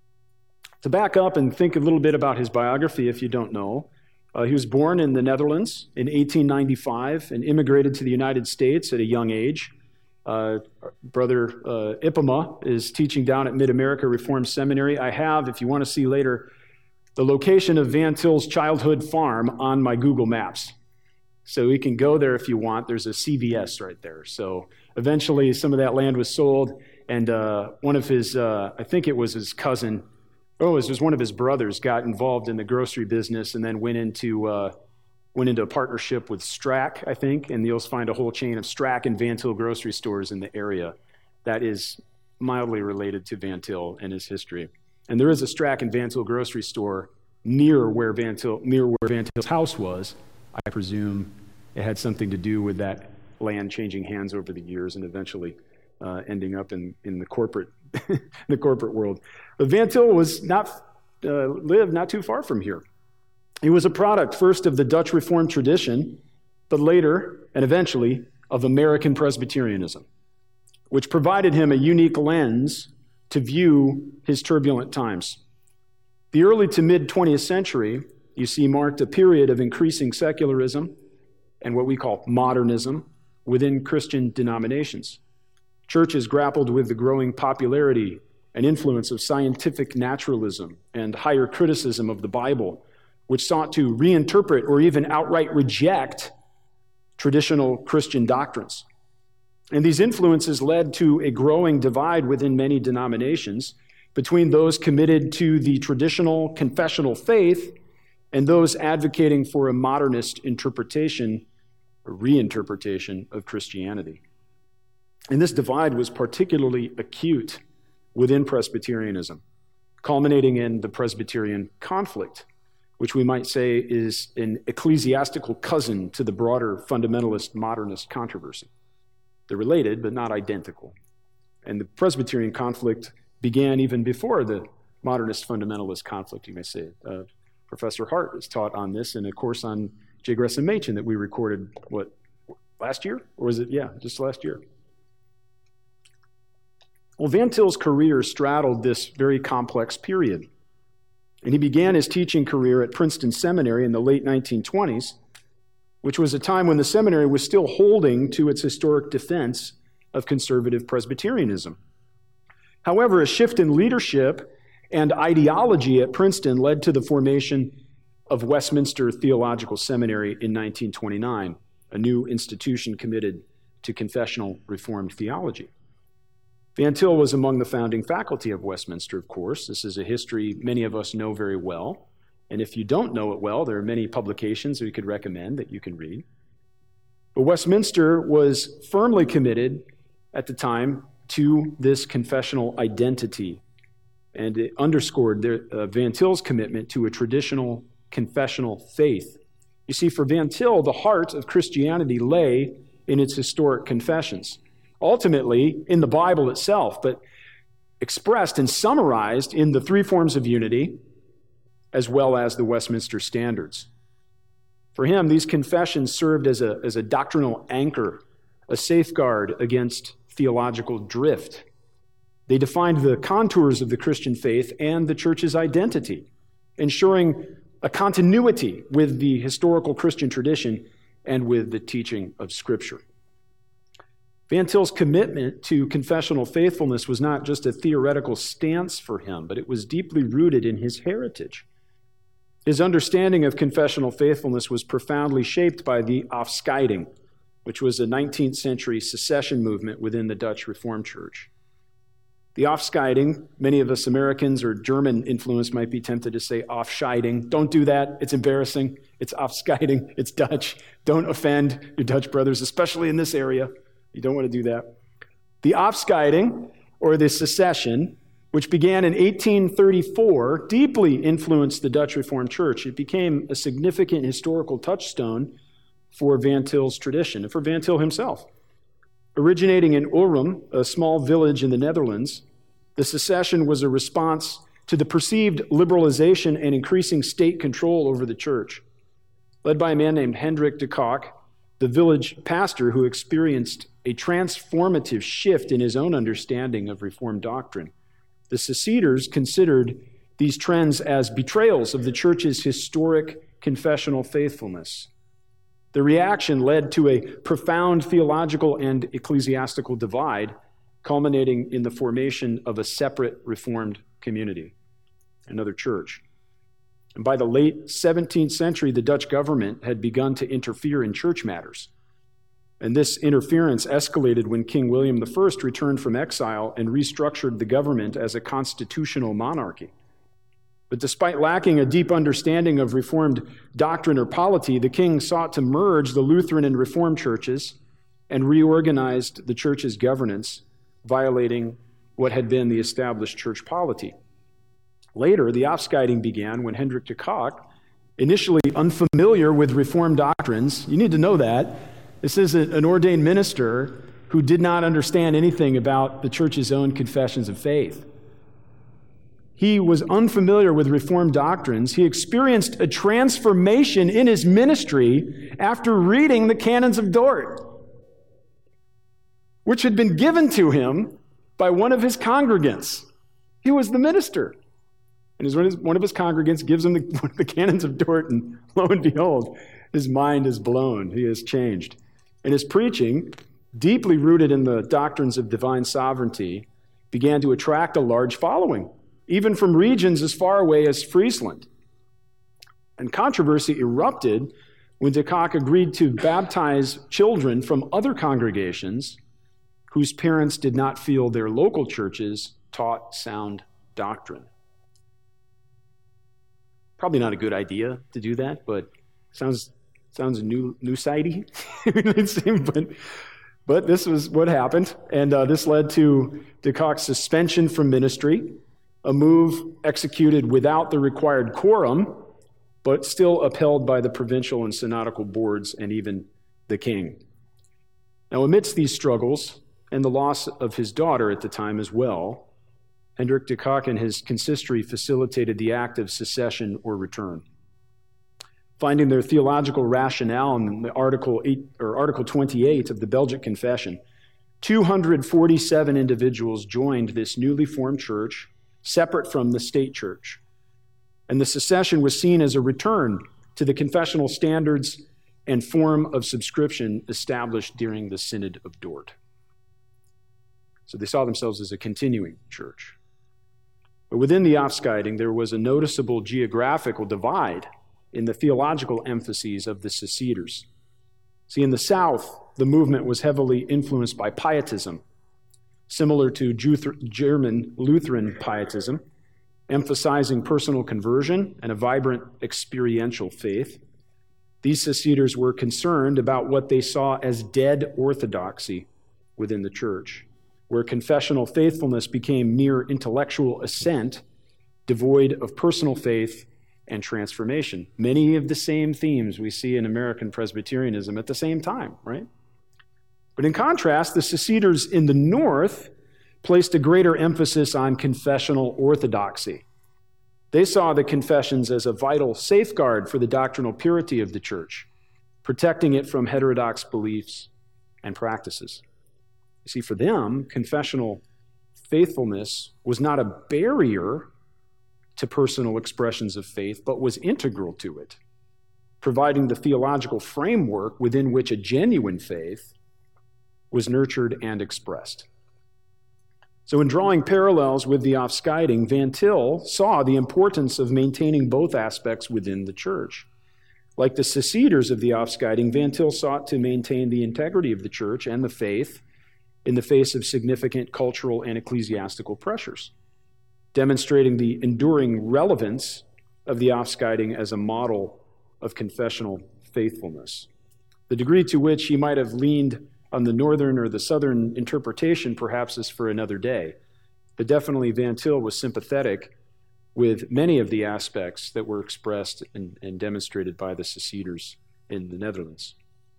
To back up and think a little bit about his biography, if you don't know, uh, he was born in the Netherlands in eighteen ninety-five and immigrated to the United States at a young age. Uh, Brother uh, Ipema is teaching down at Mid-America Reformed Seminary. I have, if you want to see later, the location of Van Til's childhood farm on my Google Maps. So you can go there if you want. There's a C V S right there. So eventually some of that land was sold, and uh, one of his, uh, I think it was his cousin, oh, it was one of his brothers, got involved in the grocery business and then went into uh, went into a partnership with Strack, I think, and you'll find a whole chain of Strack and Van Til grocery stores in the area that is mildly related to Van Til and his history. And there is a Strack and Van Til grocery store near where Van Til, near where Van Til's house was. I presume it had something to do with that land changing hands over the years and eventually uh, ending up in, in the corporate the corporate world. But Van Til was not uh, lived not too far from here. He was a product first of the Dutch Reformed tradition, but later and eventually of American Presbyterianism, which provided him a unique lens to view his turbulent times. The early to mid-twentieth century you see, marked a period of increasing secularism and what we call modernism within Christian denominations. Churches grappled with the growing popularity and influence of scientific naturalism and higher criticism of the Bible, which sought to reinterpret or even outright reject traditional Christian doctrines. And these influences led to a growing divide within many denominations between those committed to the traditional confessional faith and those advocating for a modernist interpretation or reinterpretation of Christianity. And this divide was particularly acute within Presbyterianism, culminating in the Presbyterian conflict, which we might say is an ecclesiastical cousin to the broader fundamentalist modernist controversy. They're related, but not identical. And the Presbyterian conflict began even before the modernist fundamentalist conflict, you may say. Uh, Professor Hart has taught on this in a course on J. Gresham Machen that we recorded, what, last year? Or was it, yeah, just last year. Well, Van Til's career straddled this very complex period. And he began his teaching career at Princeton Seminary in the late nineteen twenties, which was a time when the seminary was still holding to its historic defense of conservative Presbyterianism. However, a shift in leadership and ideology at Princeton led to the formation of Westminster Theological Seminary in nineteen twenty-nine, a new institution committed to confessional Reformed theology. Van Til was among the founding faculty of Westminster, of course. This is a history many of us know very well. And if you don't know it well, there are many publications we could recommend that you can read. But Westminster was firmly committed at the time to this confessional identity. And it underscored their, uh, Van Til's commitment to a traditional confessional faith. You see, for Van Til, the heart of Christianity lay in its historic confessions, ultimately in the Bible itself, but expressed and summarized in the three forms of unity, as well as the Westminster Standards. For him, these confessions served as a, as a doctrinal anchor, a safeguard against theological drift. They defined the contours of the Christian faith and the church's identity, ensuring a continuity with the historical Christian tradition and with the teaching of Scripture. Van Til's commitment to confessional faithfulness was not just a theoretical stance for him, but it was deeply rooted in his heritage. His understanding of confessional faithfulness was profoundly shaped by the Afscheiding, which was a nineteenth century secession movement within the Dutch Reformed Church. The Afscheiding, many of us Americans or German influenced might be tempted to say Afscheiding. Don't do that. It's embarrassing. It's Afscheiding. It's Dutch. Don't offend your Dutch brothers, especially in this area. You don't want to do that. The Afscheiding, or the secession, which began in eighteen thirty-four, deeply influenced the Dutch Reformed Church. It became a significant historical touchstone for Van Til's tradition and for Van Til himself. Originating in Ulrum, a small village in the Netherlands, the secession was a response to the perceived liberalization and increasing state control over the church. Led by a man named Hendrik de Kock, the village pastor who experienced a transformative shift in his own understanding of Reformed doctrine, the seceders considered these trends as betrayals of the church's historic confessional faithfulness. The reaction led to a profound theological and ecclesiastical divide, culminating in the formation of a separate Reformed community, another church. And by the late seventeenth century, the Dutch government had begun to interfere in church matters. And this interference escalated when King William the First returned from exile and restructured the government as a constitutional monarchy. But despite lacking a deep understanding of Reformed doctrine or polity, the king sought to merge the Lutheran and Reformed churches and reorganized the church's governance, violating what had been the established church polity. Later, the Afscheiding began when Hendrik de Kock, initially unfamiliar with Reformed doctrines, you need to know that, this is an ordained minister who did not understand anything about the church's own confessions of faith. He was unfamiliar with Reformed doctrines. He experienced a transformation in his ministry after reading the Canons of Dort, which had been given to him by one of his congregants. He was the minister. And as one of his, one of his congregants gives him the, one of the canons of Dort, and lo and behold, his mind is blown. He is changed. And his preaching, deeply rooted in the doctrines of divine sovereignty, began to attract a large following, even from regions as far away as Friesland. And controversy erupted when de Kock agreed to baptize children from other congregations whose parents did not feel their local churches taught sound doctrine. Probably not a good idea to do that, but sounds sounds new new-sidey. but, but this was what happened, and uh, this led to de Kock's suspension from ministry, a move executed without the required quorum, but still upheld by the provincial and synodical boards and even the king. Now, amidst these struggles and the loss of his daughter at the time as well, Hendrik de Kock and his consistory facilitated the act of secession or return. Finding their theological rationale in the Article eight, or Article twenty-eight of the Belgic Confession, two hundred forty-seven individuals joined this newly formed church, separate from the state church. And the secession was seen as a return to the confessional standards and form of subscription established during the Synod of Dort. So they saw themselves as a continuing church. But within the Afscheiding, there was a noticeable geographical divide in the theological emphases of the seceders. See, in the South, the movement was heavily influenced by pietism, similar to German Lutheran pietism, emphasizing personal conversion and a vibrant experiential faith. These seceders were concerned about what they saw as dead orthodoxy within the church, where confessional faithfulness became mere intellectual assent, devoid of personal faith and transformation. Many of the same themes we see in American Presbyterianism at the same time, right? But in contrast, the seceders in the North placed a greater emphasis on confessional orthodoxy. They saw the confessions as a vital safeguard for the doctrinal purity of the church, protecting it from heterodox beliefs and practices. You see, for them, confessional faithfulness was not a barrier to personal expressions of faith, but was integral to it, providing the theological framework within which a genuine faith was nurtured and expressed. So in drawing parallels with the Afscheiding, Van Til saw the importance of maintaining both aspects within the church. Like the seceders of the Afscheiding, Van Til sought to maintain the integrity of the church and the faith in the face of significant cultural and ecclesiastical pressures, demonstrating the enduring relevance of the Afscheiding as a model of confessional faithfulness. The degree to which he might have leaned on the northern or the southern interpretation perhaps is for another day, but definitely Van Til was sympathetic with many of the aspects that were expressed and, and demonstrated by the seceders in the Netherlands.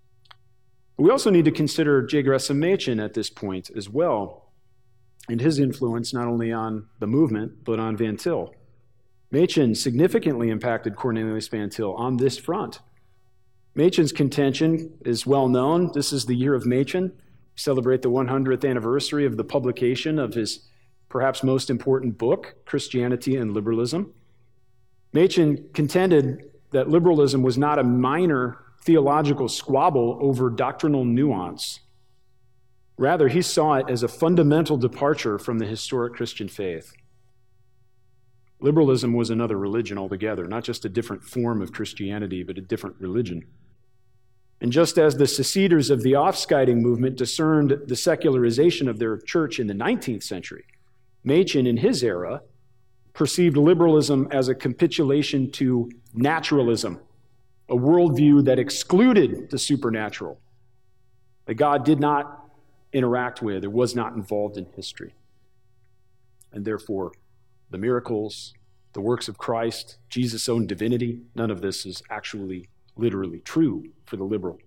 We also need to consider J. Gresham Machen at this point as well, and his influence not only on the movement, but on Van Til. Machen significantly impacted Cornelius Van Til on this front. Machen's contention is well known. This is the year of Machen. We celebrate the one hundredth anniversary of the publication of his perhaps most important book, Christianity and Liberalism. Machen contended that liberalism was not a minor theological squabble over doctrinal nuance. Rather, he saw it as a fundamental departure from the historic Christian faith. Liberalism was another religion altogether, not just a different form of Christianity, but a different religion. And just as the seceders of the Afscheiding movement discerned the secularization of their church in the nineteenth century, Machen, in his era, perceived liberalism as a capitulation to naturalism, a worldview that excluded the supernatural, that God did not interact with or was not involved in history. And therefore, the miracles, the works of Christ, Jesus' own divinity, none of this is actually literally true for the liberal.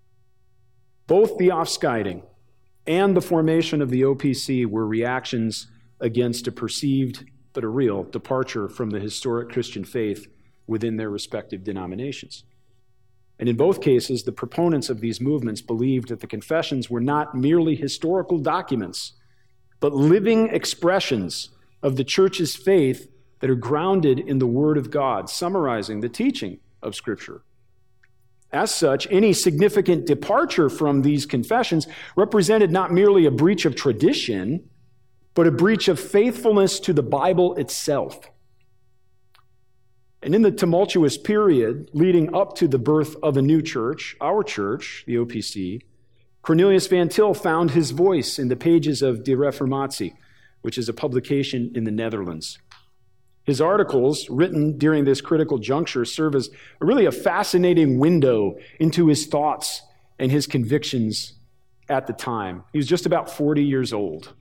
Both the Afscheiding and the formation of the O P C were reactions against a perceived, but a real, departure from the historic Christian faith within their respective denominations. And in both cases, the proponents of these movements believed that the confessions were not merely historical documents, but living expressions of the church's faith that are grounded in the Word of God, summarizing the teaching of Scripture. As such, any significant departure from these confessions represented not merely a breach of tradition, but a breach of faithfulness to the Bible itself. And in the tumultuous period leading up to the birth of a new church, our church, the O P C, Cornelius Van Til found his voice in the pages of De Reformatie, which is a publication in the Netherlands. His articles, written during this critical juncture, serve as a really a fascinating window into his thoughts and his convictions at the time. He was just about forty years old.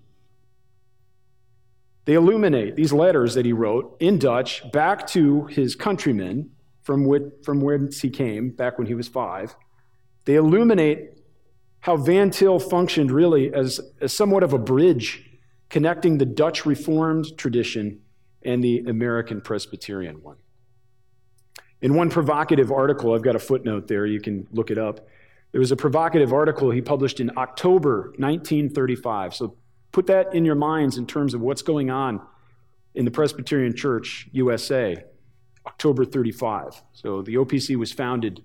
They illuminate these letters that he wrote in Dutch back to his countrymen from, which, from whence he came back when he was five. They illuminate how Van Til functioned really as, as somewhat of a bridge connecting the Dutch Reformed tradition and the American Presbyterian one. In one provocative article, I've got a footnote there, you can look it up. There was a provocative article he published in October nineteen thirty-five. So put that in your minds in terms of what's going on in the Presbyterian Church, U S A, October thirty-five. So the O P C was founded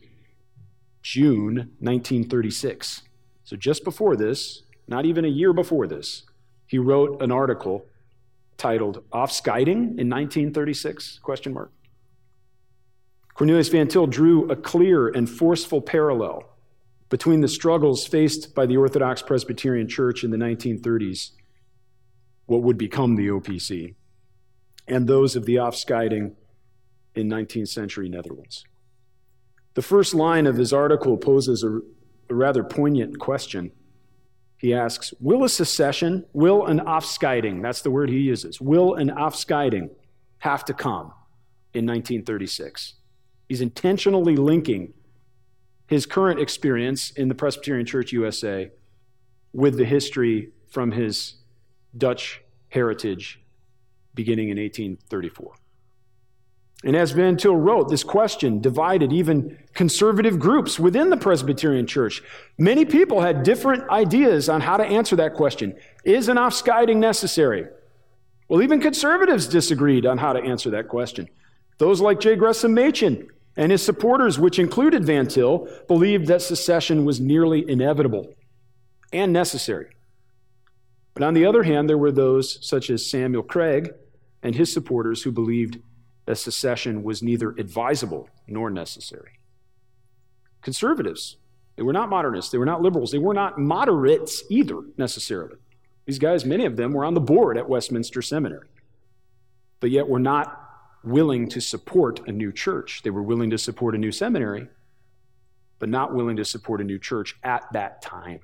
June nineteen thirty-six. So just before this, not even a year before this, he wrote an article titled Afscheiding in nineteen thirty-six, question mark. Cornelius Van Til drew a clear and forceful parallel between the struggles faced by the Orthodox Presbyterian Church in the nineteen thirties, what would become the O P C, and those of the Afscheiding in nineteenth century Netherlands. The first line of his article poses a, a rather poignant question. He asks, will a secession, will an Afscheiding, that's the word he uses, will an Afscheiding have to come in nineteen thirty-six? He's intentionally linking his current experience in the Presbyterian Church U S A with the history from his Dutch heritage beginning in eighteen thirty-four. And as Van Til wrote, this question divided even conservative groups within the Presbyterian Church. Many people had different ideas on how to answer that question. Is an Afscheiding necessary? Well, even conservatives disagreed on how to answer that question. Those like J. Gresham Machen and his supporters, which included Van Til, believed that secession was nearly inevitable and necessary. But on the other hand, there were those such as Samuel Craig and his supporters who believed that secession was neither advisable nor necessary. Conservatives, they were not modernists, they were not liberals, they were not moderates either necessarily. These guys, many of them were on the board at Westminster Seminary, but yet were not willing to support a new church. They were willing to support a new seminary, but not willing to support a new church at that time.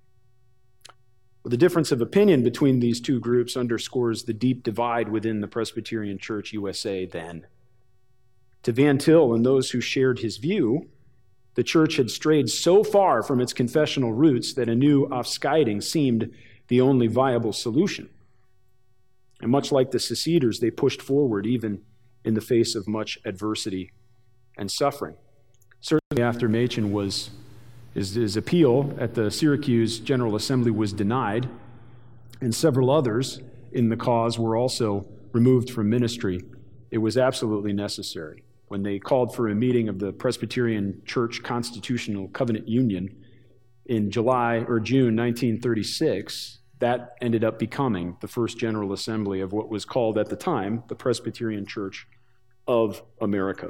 Well, the difference of opinion between these two groups underscores the deep divide within the Presbyterian Church U S A then. To Van Til and those who shared his view, the church had strayed so far from its confessional roots that a new Afscheiding seemed the only viable solution. And much like the seceders, they pushed forward even in the face of much adversity and suffering. Certainly after Machen was, his, his appeal at the Syracuse General Assembly was denied, and several others in the cause were also removed from ministry, it was absolutely necessary. When they called for a meeting of the Presbyterian Church Constitutional Covenant Union in July or June nineteen thirty-six, that ended up becoming the first General Assembly of what was called at the time the Presbyterian Church of America.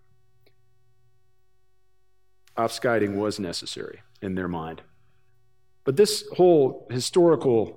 Afscheiding was necessary in their mind. But this whole historical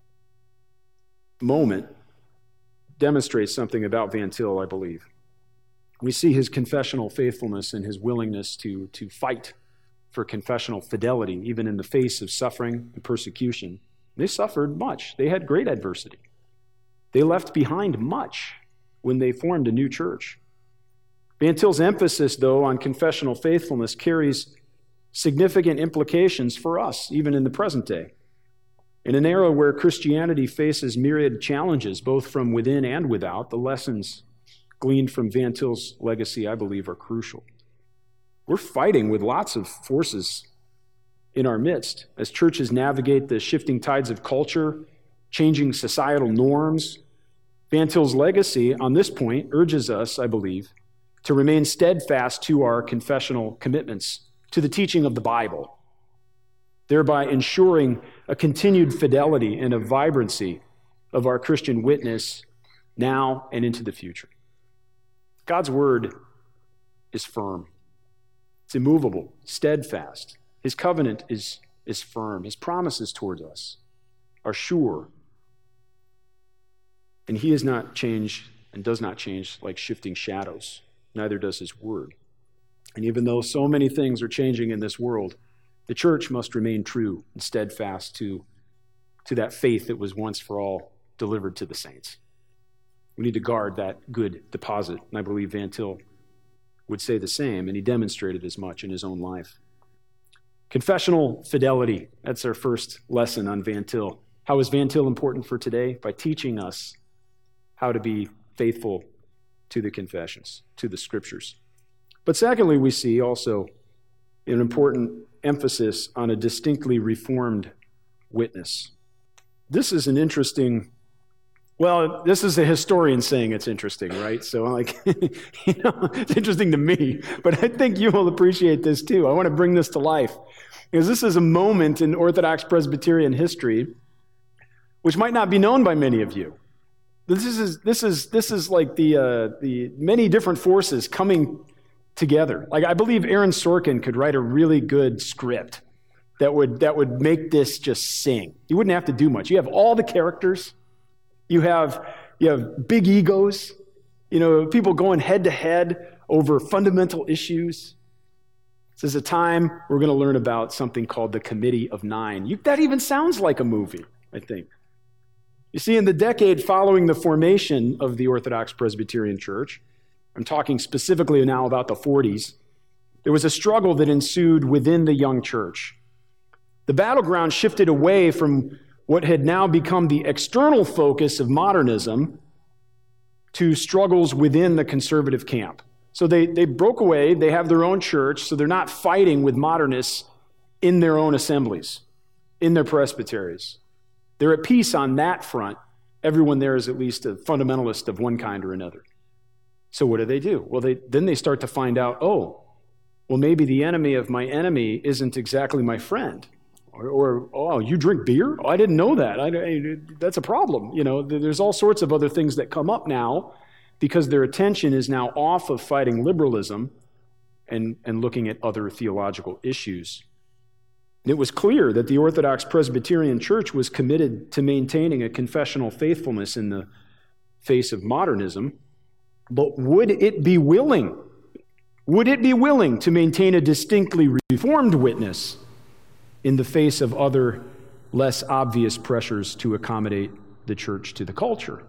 moment demonstrates something about Van Til, I believe. We see his confessional faithfulness and his willingness to, to fight for confessional fidelity, even in the face of suffering and persecution. They suffered much. They had great adversity. They left behind much when they formed a new church. Van Til's emphasis, though, on confessional faithfulness carries significant implications for us, even in the present day. In an era where Christianity faces myriad challenges, both from within and without, the lessons gleaned from Van Til's legacy, I believe, are crucial. We're fighting with lots of forces in our midst as churches navigate the shifting tides of culture, changing societal norms, Van Til's legacy on this point urges us, I believe, to remain steadfast to our confessional commitments, to the teaching of the Bible, thereby ensuring a continued fidelity and a vibrancy of our Christian witness now and into the future. God's word is firm. It's immovable, steadfast. His covenant is, is firm. His promises towards us are sure. And he has not changed and does not change like shifting shadows. Neither does his word. And even though so many things are changing in this world, the church must remain true and steadfast to, to that faith that was once for all delivered to the saints. We need to guard that good deposit, and I believe Van Til would say the same, and he demonstrated as much in his own life. Confessional fidelity, that's our first lesson on Van Til. How is Van Til important for today? By teaching us how to be faithful to the confessions, to the scriptures. But secondly, we see also an important emphasis on a distinctly reformed witness. This is an interesting, well, this is a historian saying it's interesting, right? So like, you know, it's interesting to me, but I think you will appreciate this too. I want to bring this to life because this is a moment in Orthodox Presbyterian history which might not be known by many of you. This is this is this is like the uh, the many different forces coming together. Like I believe Aaron Sorkin could write a really good script that would that would make this just sing. You wouldn't have to do much. You have all the characters. You have you have big egos. You know, people going head to head over fundamental issues. This is a time we're going to learn about something called the Committee of Nine. You, that even sounds like a movie, I think. You see, in the decade following the formation of the Orthodox Presbyterian Church, I'm talking specifically now about the forties, there was a struggle that ensued within the young church. The battleground shifted away from what had now become the external focus of modernism to struggles within the conservative camp. So they, they broke away, they have their own church, so they're not fighting with modernists in their own assemblies, in their presbyteries. They're at peace on that front. Everyone there is at least a fundamentalist of one kind or another. So what do they do? Well, they then they start to find out, oh, well, maybe the enemy of my enemy isn't exactly my friend. Or, or oh, you drink beer? Oh, I didn't know that. I, I, that's a problem. You know, there's all sorts of other things that come up now because their attention is now off of fighting liberalism and, and looking at other theological issues. And it was clear that the Orthodox Presbyterian Church was committed to maintaining a confessional faithfulness in the face of modernism. But would it be willing, would it be willing to maintain a distinctly reformed witness in the face of other less obvious pressures to accommodate the church to the culture?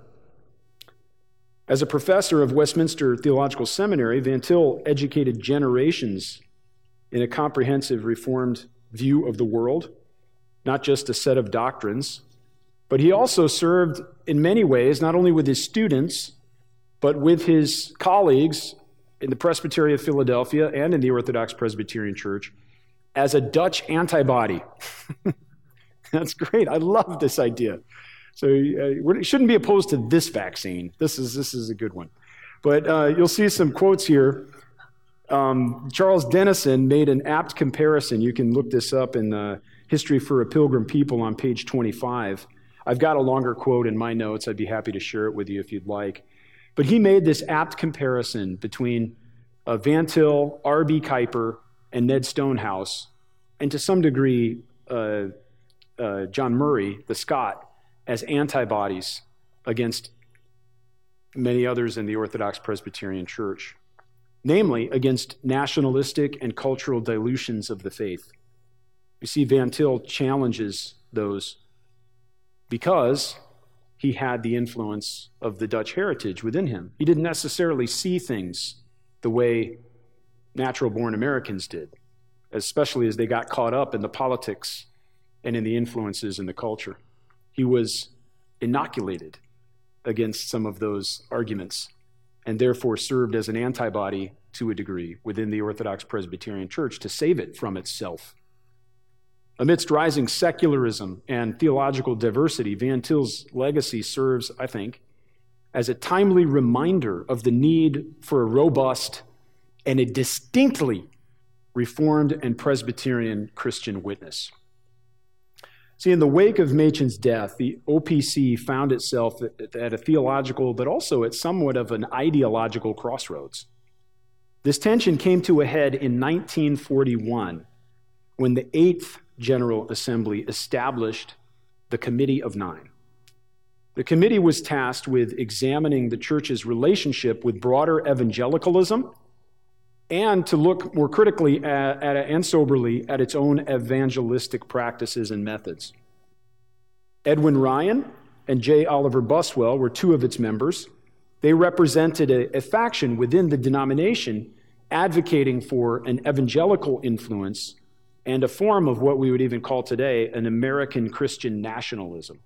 As a professor of Westminster Theological Seminary, Van Til educated generations in a comprehensive reformed view of the world, not just a set of doctrines, but he also served in many ways, not only with his students, but with his colleagues in the Presbytery of Philadelphia and in the Orthodox Presbyterian Church as a Dutch antibody. That's great. I love this idea. So uh, we shouldn't be opposed to this vaccine. This is this is a good one. But uh, you'll see some quotes here. Um, Charles Dennison made an apt comparison. You can look this up in uh, History for a Pilgrim People on page twenty-five. I've got a longer quote in my notes. I'd be happy to share it with you if you'd like. But he made this apt comparison between uh, Van Til, R B Kuyper, and Ned Stonehouse, and to some degree, uh, uh, John Murray, the Scot, as antibodies against many others in the Orthodox Presbyterian Church, namely against nationalistic and cultural dilutions of the faith. You see, Van Til challenges those because he had the influence of the Dutch heritage within him. He didn't necessarily see things the way natural-born Americans did, especially as they got caught up in the politics and in the influences in the culture. He was inoculated against some of those arguments and therefore served as an antibody to a degree within the Orthodox Presbyterian Church to save it from itself. Amidst rising secularism and theological diversity, Van Til's legacy serves, I think, as a timely reminder of the need for a robust and a distinctly Reformed and Presbyterian Christian witness. See, in the wake of Machen's death, the O P C found itself at a theological, but also at somewhat of an ideological crossroads. This tension came to a head in nineteen forty-one, when the Eighth General Assembly established the Committee of Nine. The committee was tasked with examining the church's relationship with broader evangelicalism and to look more critically at, at, and soberly at its own evangelistic practices and methods. Edwin Ryan and J. Oliver Buswell were two of its members. They represented a, a faction within the denomination advocating for an evangelical influence and a form of what we would even call today an American Christian nationalism.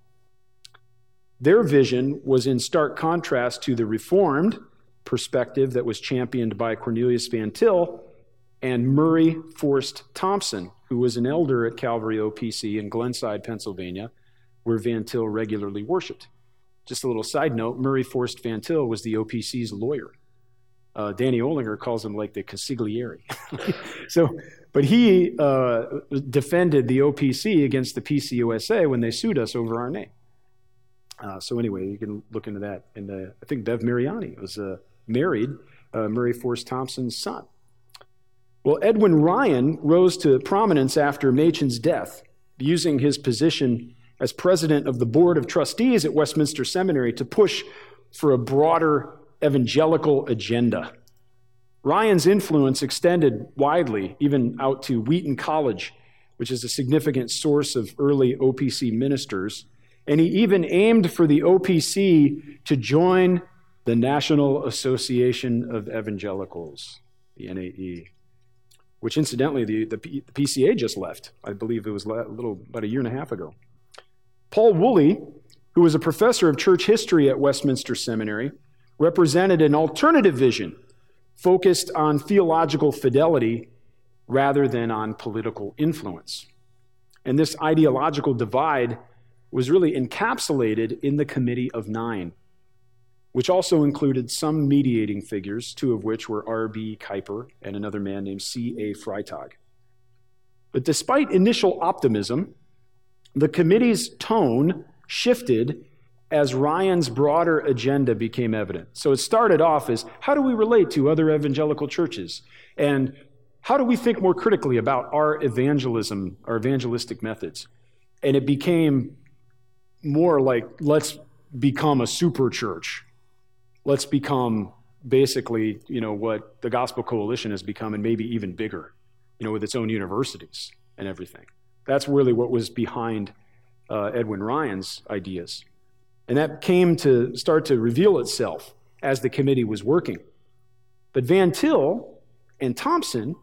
Their vision was in stark contrast to the Reformed perspective that was championed by Cornelius Van Til and Murray Forst Thompson, who was an elder at Calvary O P C in Glenside, Pennsylvania, where Van Til regularly worshiped. Just a little side note, Murray Forst Van Til was the O P C's lawyer. Uh, Danny Olinger calls him like the consigliere. so, but he uh, defended the O P C against the P C U S A when they sued us over our name. Uh, so anyway, you can look into that. And uh, I think Bev Mariani was uh, married uh, Murray Forst Thompson's son. Well, Edwin Ryan rose to prominence after Machen's death, using his position as president of the Board of Trustees at Westminster Seminary to push for a broader evangelical agenda. Ryan's influence extended widely, even out to Wheaton College, which is a significant source of early O P C ministers. And he even aimed for the O P C to join the National Association of Evangelicals, the N A E, which incidentally the, the, P, the P C A just left. I believe it was a little about a year and a half ago. Paul Woolley, who was a professor of church history at Westminster Seminary, represented an alternative vision focused on theological fidelity rather than on political influence. And this ideological divide was really encapsulated in the Committee of Nine, which also included some mediating figures, two of which were R B Kuyper and another man named C A Freitag. But despite initial optimism, the committee's tone shifted as Ryan's broader agenda became evident. So it started off as, how do we relate to other evangelical churches? And how do we think more critically about our evangelism, our evangelistic methods? And it became more like, let's become a super church. Let's become basically, you know, what the Gospel Coalition has become, and maybe even bigger, you know, with its own universities and everything. That's really what was behind uh, Edwin Ryan's ideas. And that came to start to reveal itself as the committee was working. But Van Til and Thompson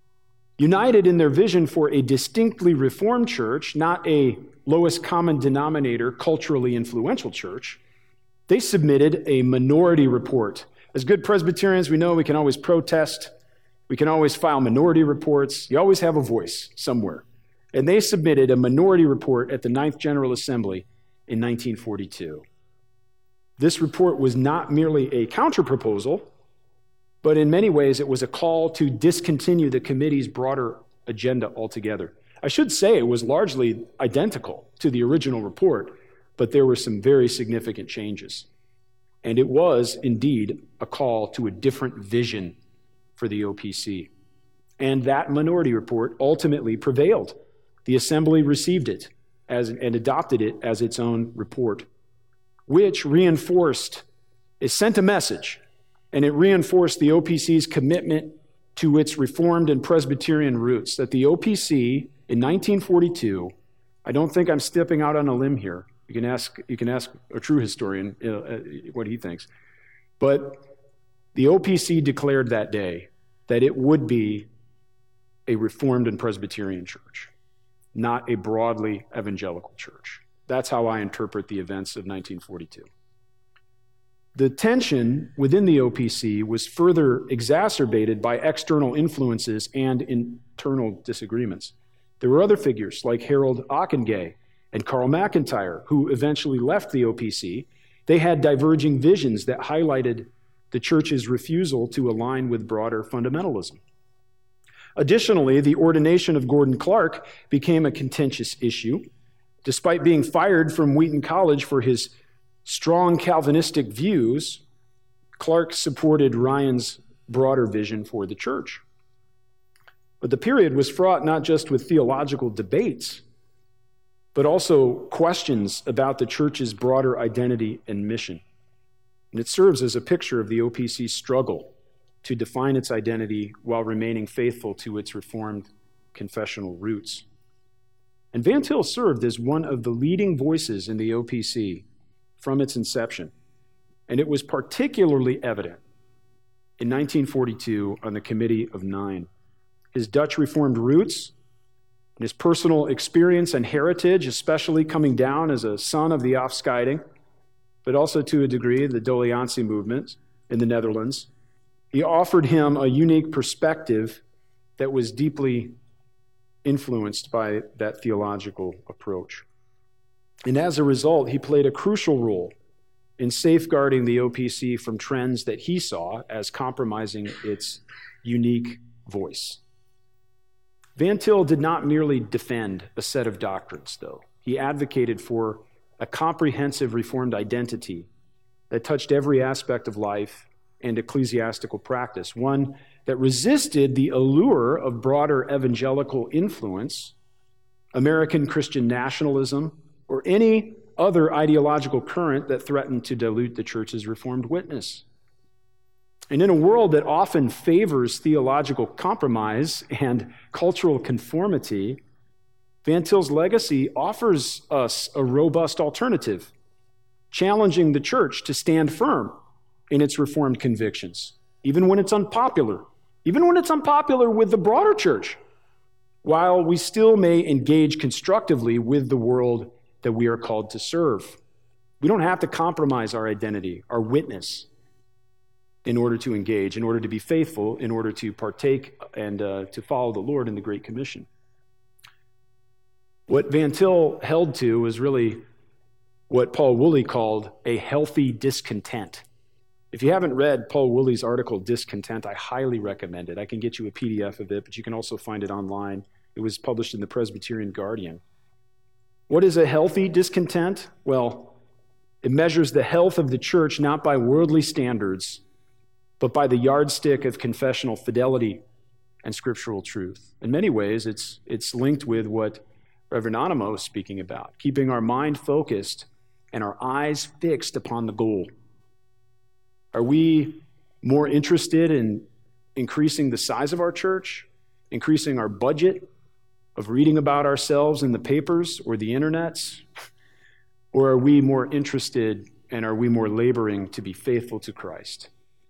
united in their vision for a distinctly Reformed church, not a lowest common denominator, culturally influential church. They submitted a minority report. As good Presbyterians, we know we can always protest. We can always file minority reports. You always have a voice somewhere. And they submitted a minority report at the Ninth General Assembly in nineteen forty-two. This report was not merely a counterproposal, but in many ways it was a call to discontinue the committee's broader agenda altogether. I should say it was largely identical to the original report, but there were some very significant changes. And it was indeed a call to a different vision for the O P C. And that minority report ultimately prevailed. The Assembly received it as, and adopted it as its own report, which reinforced, it sent a message, and it reinforced the O P C's commitment to its Reformed and Presbyterian roots, that the O P C in nineteen forty-two, I don't think I'm stepping out on a limb here. You can ask, you can ask a true historian uh, what he thinks. But the O P C declared that day that it would be a Reformed and Presbyterian church, not a broadly evangelical church. That's how I interpret the events of nineteen forty-two. The tension within the O P C was further exacerbated by external influences and internal disagreements. There were other figures like Harold Ockenga and Carl McIntyre, who eventually left the O P C They had diverging visions that highlighted the church's refusal to align with broader fundamentalism. Additionally, the ordination of Gordon Clark became a contentious issue. Despite being fired from Wheaton College for his strong Calvinistic views, Clark supported Ryan's broader vision for the church. But the period was fraught not just with theological debates, but also questions about the church's broader identity and mission. And it serves as a picture of the O P C's struggle to define its identity while remaining faithful to its Reformed confessional roots. And Van Til served as one of the leading voices in the O P C from its inception. And it was particularly evident in nineteen forty-two on the Committee of Nine. His Dutch Reformed roots and his personal experience and heritage, especially coming down as a son of the Afscheiding, but also to a degree the Doleantie movement in the Netherlands, he offered him a unique perspective that was deeply influenced by that theological approach. And as a result, he played a crucial role in safeguarding the O P C from trends that he saw as compromising its unique voice. Van Til did not merely defend a set of doctrines, though. He advocated for a comprehensive Reformed identity that touched every aspect of life and ecclesiastical practice, one that resisted the allure of broader evangelical influence, American Christian nationalism, or any other ideological current that threatened to dilute the church's Reformed witness. And in a world that often favors theological compromise and cultural conformity, Van Til's legacy offers us a robust alternative, challenging the church to stand firm in its Reformed convictions, even when it's unpopular, even when it's unpopular with the broader church, while we still may engage constructively with the world that we are called to serve. We don't have to compromise our identity, our witness, in order to engage, in order to be faithful, in order to partake and uh, to follow the Lord in the Great Commission. What Van Til held to was really what Paul Woolley called a healthy discontent. If you haven't read Paul Woolley's article, Discontent, I highly recommend it. I can get you a P D F of it, but you can also find it online. It was published in the Presbyterian Guardian. What is a healthy discontent? Well, it measures the health of the church not by worldly standards, but by the yardstick of confessional fidelity and scriptural truth. In many ways, it's, it's linked with what Reverend Animo was speaking about, keeping our mind focused and our eyes fixed upon the goal. Are we more interested in increasing the size of our church, increasing our budget of reading about ourselves in the papers or the internets? Or are we more interested and are we more laboring to be faithful to Christ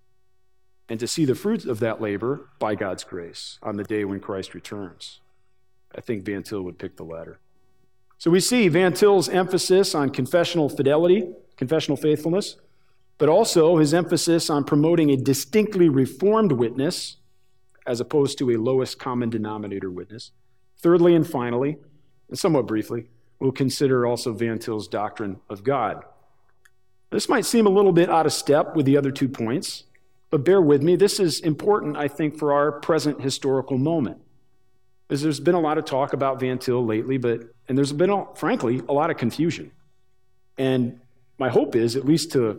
and to see the fruits of that labor by God's grace on the day when Christ returns? I think Van Til would pick the latter. So we see Van Til's emphasis on confessional fidelity, confessional faithfulness, but also his emphasis on promoting a distinctly Reformed witness as opposed to a lowest common denominator witness. Thirdly and finally, and somewhat briefly, we'll consider also Van Til's doctrine of God. This might seem a little bit out of step with the other two points, but bear with me. This is important, I think, for our present historical moment. Because there's been a lot of talk about Van Til lately, but and there's been, frankly, a lot of confusion. And my hope is at least to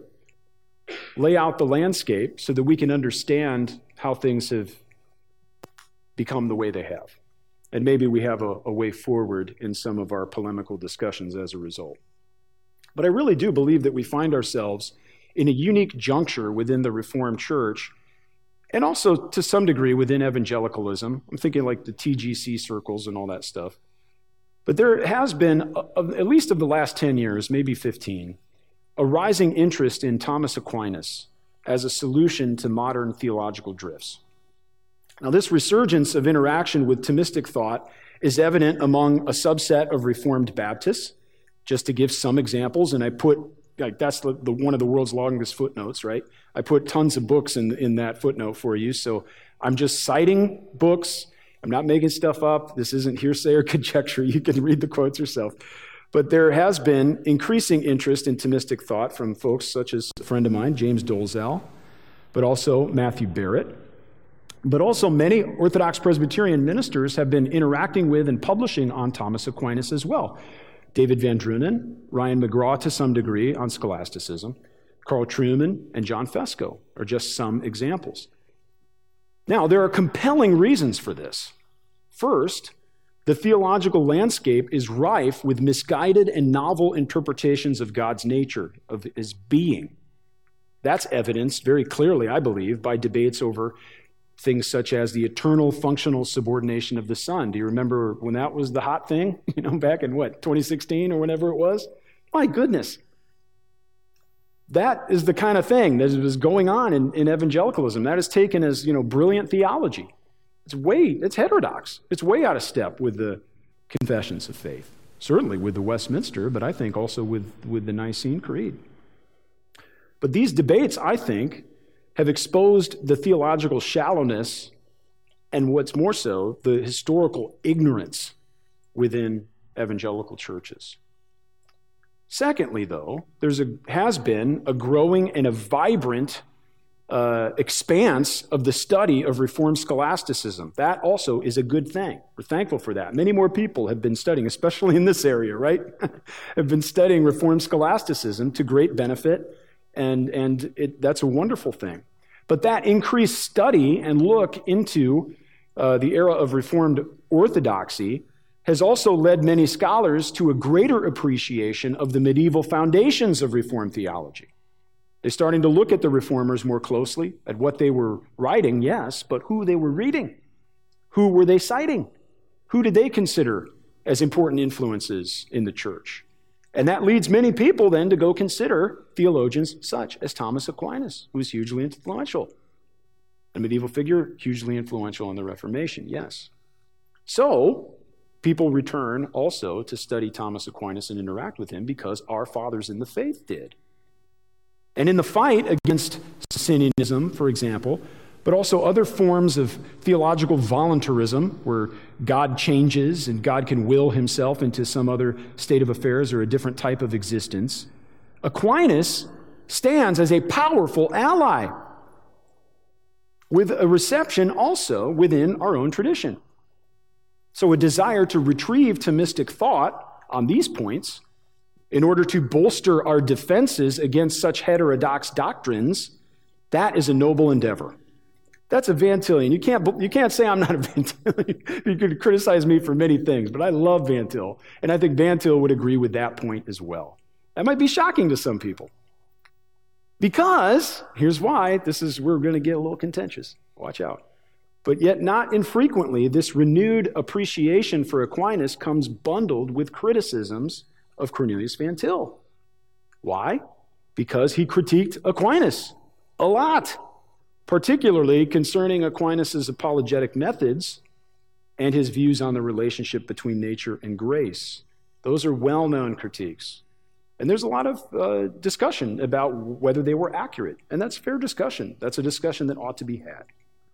lay out the landscape so that we can understand how things have become the way they have. And maybe we have a, a way forward in some of our polemical discussions as a result. But I really do believe that we find ourselves in a unique juncture within the Reformed Church, and also to some degree within evangelicalism. I'm thinking like the T G C circles and all that stuff. But there has been, at least of the last ten years, maybe fifteen, a rising interest in Thomas Aquinas as a solution to modern theological drifts. Now, this resurgence of interaction with Thomistic thought is evident among a subset of Reformed Baptists. Just to give some examples, and I put, like that's the, the one of the world's longest footnotes, right? I put tons of books in, in that footnote for you, so I'm just citing books. I'm not making stuff up. This isn't hearsay or conjecture. You can read the quotes yourself. But there has been increasing interest in Thomistic thought from folks such as a friend of mine, James Dolezal, but also Matthew Barrett. But also many Orthodox Presbyterian ministers have been interacting with and publishing on Thomas Aquinas as well. David Van Drunen, Ryan McGraw to some degree on scholasticism, Carl Trueman, and John Fesco are just some examples. Now, there are compelling reasons for this. First, the theological landscape is rife with misguided and novel interpretations of God's nature, of his being. That's evidenced very clearly, I believe, by debates over things such as the eternal functional subordination of the Son. Do you remember when that was the hot thing? You know, back in what, twenty sixteen or whenever it was? My goodness. That is the kind of thing that is going on in, in evangelicalism. That is taken as, you know, brilliant theology. It's way, it's heterodox. It's way out of step with the confessions of faith. Certainly with the Westminster, but I think also with, with the Nicene Creed. But these debates, I think, have exposed the theological shallowness and what's more so, the historical ignorance within evangelical churches. Secondly, though, there's a has been a growing and a vibrant uh, expanse of the study of Reformed scholasticism. That also is a good thing. We're thankful for that. Many more people have been studying, especially in this area, right? have been studying Reformed scholasticism to great benefit, and, and it, that's a wonderful thing. But that increased study and look into uh, the era of Reformed orthodoxy has also led many scholars to a greater appreciation of the medieval foundations of Reformed theology. They're starting to look at the Reformers more closely, at what they were writing, yes, but who they were reading. Who were they citing? Who did they consider as important influences in the church? And that leads many people then to go consider theologians such as Thomas Aquinas, who was hugely influential. A medieval figure, hugely influential in the Reformation, yes. So, people return also to study Thomas Aquinas and interact with him because our fathers in the faith did. And in the fight against Socinianism, for example, but also other forms of theological voluntarism where God changes and God can will himself into some other state of affairs or a different type of existence, Aquinas stands as a powerful ally with a reception also within our own tradition. So a desire to retrieve Thomistic thought on these points in order to bolster our defenses against such heterodox doctrines, that is a noble endeavor. That's a Van Tillian. You can't, you can't say I'm not a Van Tillian. You could criticize me for many things, but I love Van Til, and I think Van Til would agree with that point as well. That might be shocking to some people. Because, here's why, this is, we're going to get a little contentious. Watch out. But yet not infrequently, this renewed appreciation for Aquinas comes bundled with criticisms of Cornelius Van Til. Why? Because he critiqued Aquinas a lot, particularly concerning Aquinas' apologetic methods and his views on the relationship between nature and grace. Those are well-known critiques. And there's a lot of uh, discussion about whether they were accurate. And that's fair discussion. That's a discussion that ought to be had.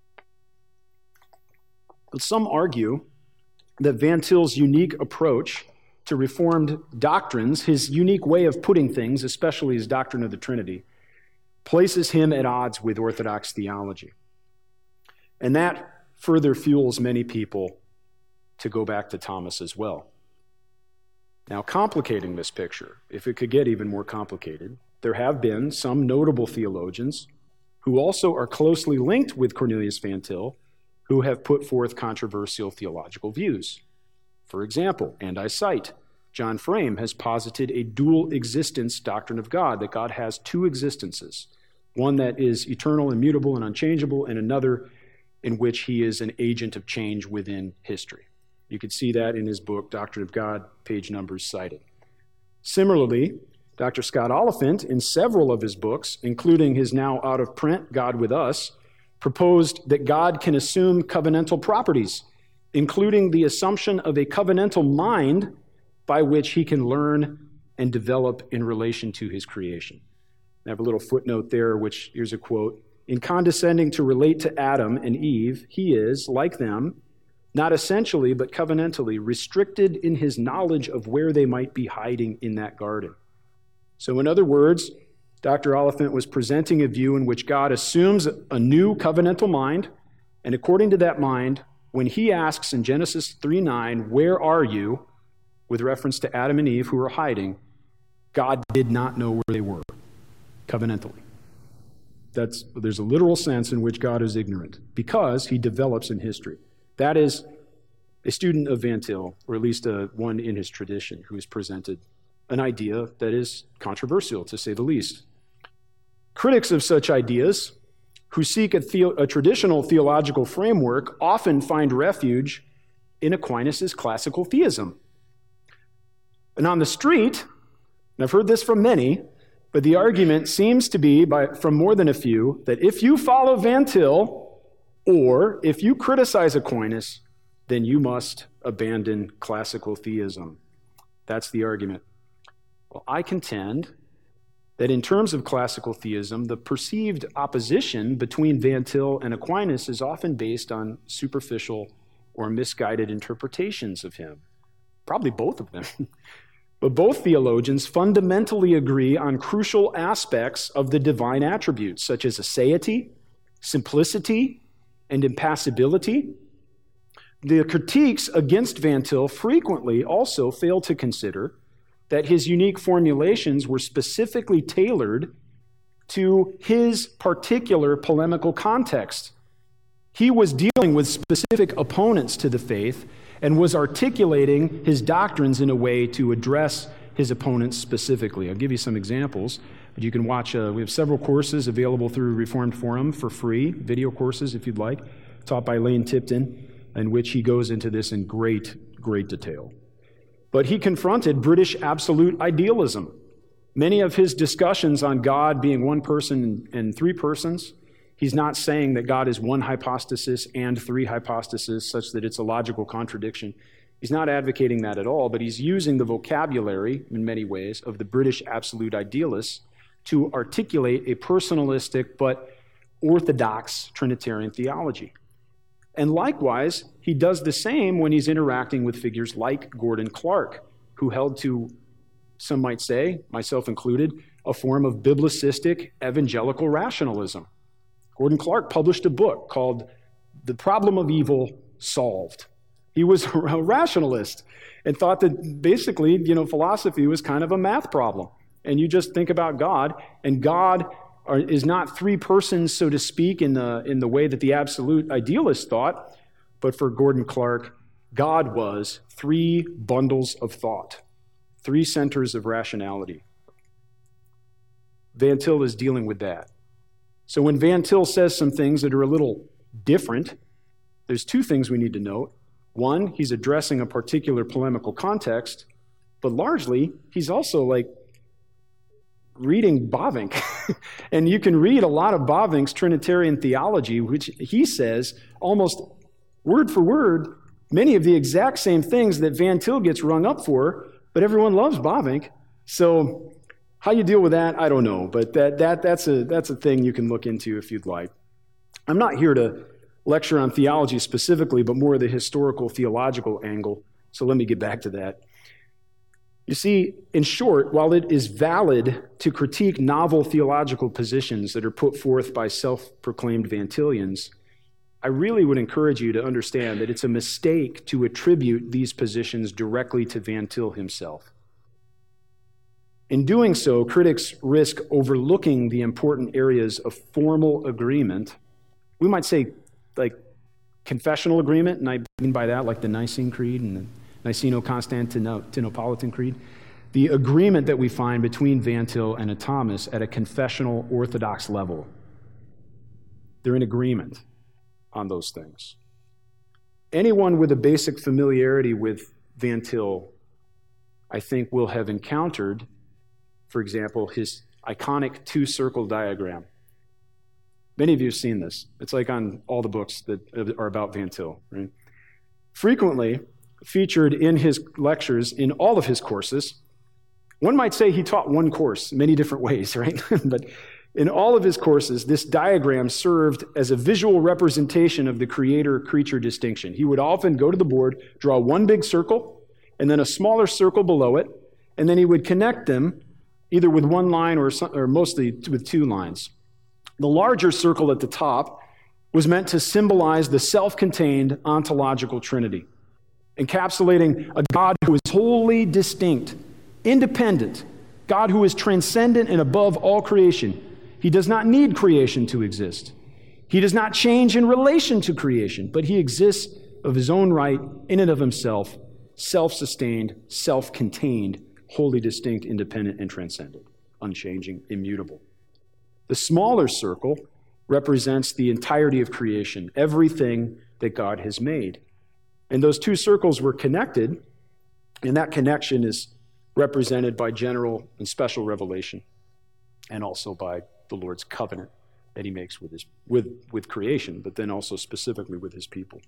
But some argue that Van Til's unique approach to Reformed doctrines, his unique way of putting things, especially his doctrine of the Trinity, places him at odds with Orthodox theology. And that further fuels many people to go back to Thomas as well. Now, complicating this picture, if it could get even more complicated, there have been some notable theologians who also are closely linked with Cornelius Van Til who have put forth controversial theological views. For example, and I cite, John Frame has posited a dual existence doctrine of God, that God has two existences, one that is eternal, immutable, and unchangeable, and another in which he is an agent of change within history. You could see that in his book, Doctrine of God, page numbers cited. Similarly, Doctor Scott Oliphant, in several of his books, including his now out-of-print God with Us, proposed that God can assume covenantal properties, including the assumption of a covenantal mind by which he can learn and develop in relation to his creation. I have a little footnote there, which, here's a quote, "In condescending to relate to Adam and Eve, he is, like them, not essentially, but covenantally, restricted in his knowledge of where they might be hiding in that garden. So in other words, Doctor Oliphant was presenting a view in which God assumes a new covenantal mind, and according to that mind, when he asks in Genesis three nine, where are you, with reference to Adam and Eve who were hiding, God did not know where they were, covenantally. That's, there's a literal sense in which God is ignorant, because he develops in history. That is a student of Van Til, or at least a, one in his tradition, who has presented an idea that is controversial, to say the least. Critics of such ideas, who seek a, the- a traditional theological framework, often find refuge in Aquinas' classical theism. And on the street, and I've heard this from many, but the argument seems to be, by, from more than a few, that if you follow Van Til, or if you criticize Aquinas, then you must abandon classical theism. That's the argument. Well, I contend that in terms of classical theism, the perceived opposition between Van Til and Aquinas is often based on superficial or misguided interpretations of him. Probably both of them. But both theologians fundamentally agree on crucial aspects of the divine attributes, such as aseity, simplicity, and impassibility. The critiques against Van Til frequently also fail to consider that his unique formulations were specifically tailored to his particular polemical context. He was dealing with specific opponents to the faith and was articulating his doctrines in a way to address his opponents specifically. I'll give you some examples, but you can watch, uh, we have several courses available through Reformed Forum for free, video courses if you'd like, taught by Lane Tipton, in which he goes into this in great, great detail. But he confronted British absolute idealism. Many of his discussions on God being one person and three persons, he's not saying that God is one hypostasis and three hypostases such that it's a logical contradiction. He's not advocating that at all, but he's using the vocabulary, in many ways, of the British absolute idealists to articulate a personalistic but orthodox Trinitarian theology. And likewise, he does the same when he's interacting with figures like Gordon Clark, who held to, some might say, myself included, a form of biblicistic evangelical rationalism. Gordon Clark published a book called The Problem of Evil Solved. He was a rationalist and thought that basically, you know, philosophy was kind of a math problem. And you just think about God, and God are, is not three persons, so to speak, in the, in the way that the absolute idealist thought, but for Gordon Clark, God was three bundles of thought, three centers of rationality. Van Til is dealing with that. So when Van Til says some things that are a little different, there's two things we need to note. One, he's addressing a particular polemical context, but largely, he's also like reading Bavinck. And you can read a lot of Bavinck's Trinitarian theology, which he says almost word for word, many of the exact same things that Van Til gets rung up for, but everyone loves Bavinck. So how you deal with that, I don't know, but that that that's a that's a thing you can look into if you'd like. I'm not here to lecture on theology specifically, but more the historical theological angle. So let me get back to that. You see, in short, while it is valid to critique novel theological positions that are put forth by self-proclaimed Van Tilians, I really would encourage you to understand that it's a mistake to attribute these positions directly to Van Til himself. In doing so, critics risk overlooking the important areas of formal agreement. We might say, like, confessional agreement, and I mean by that, like the Nicene Creed and the Niceno-Constantinopolitan Creed, the agreement that we find between Van Til and Thomas at a confessional Orthodox level. They're in agreement on those things. Anyone with a basic familiarity with Van Til, I think, will have encountered, for example, his iconic two-circle diagram. Many of you have seen this. It's like on all the books that are about Van Til, right? Frequently featured in his lectures in all of his courses. One might say he taught one course many different ways, right? But In all of his courses, this diagram served as a visual representation of the creator-creature distinction. He would often go to the board, draw one big circle, and then a smaller circle below it, and then he would connect them either with one line or, some, or mostly with two lines. The larger circle at the top was meant to symbolize the self-contained ontological Trinity, encapsulating a God who is wholly distinct, independent, God who is transcendent and above all creation. He does not need creation to exist. He does not change in relation to creation, but he exists of his own right, in and of himself, self-sustained, self-contained, wholly distinct, independent, and transcendent, unchanging, immutable. The smaller circle represents the entirety of creation, everything that God has made. And those two circles were connected, and that connection is represented by general and special revelation, and also by the Lord's covenant that he makes with his with, with creation, but then also specifically with his people.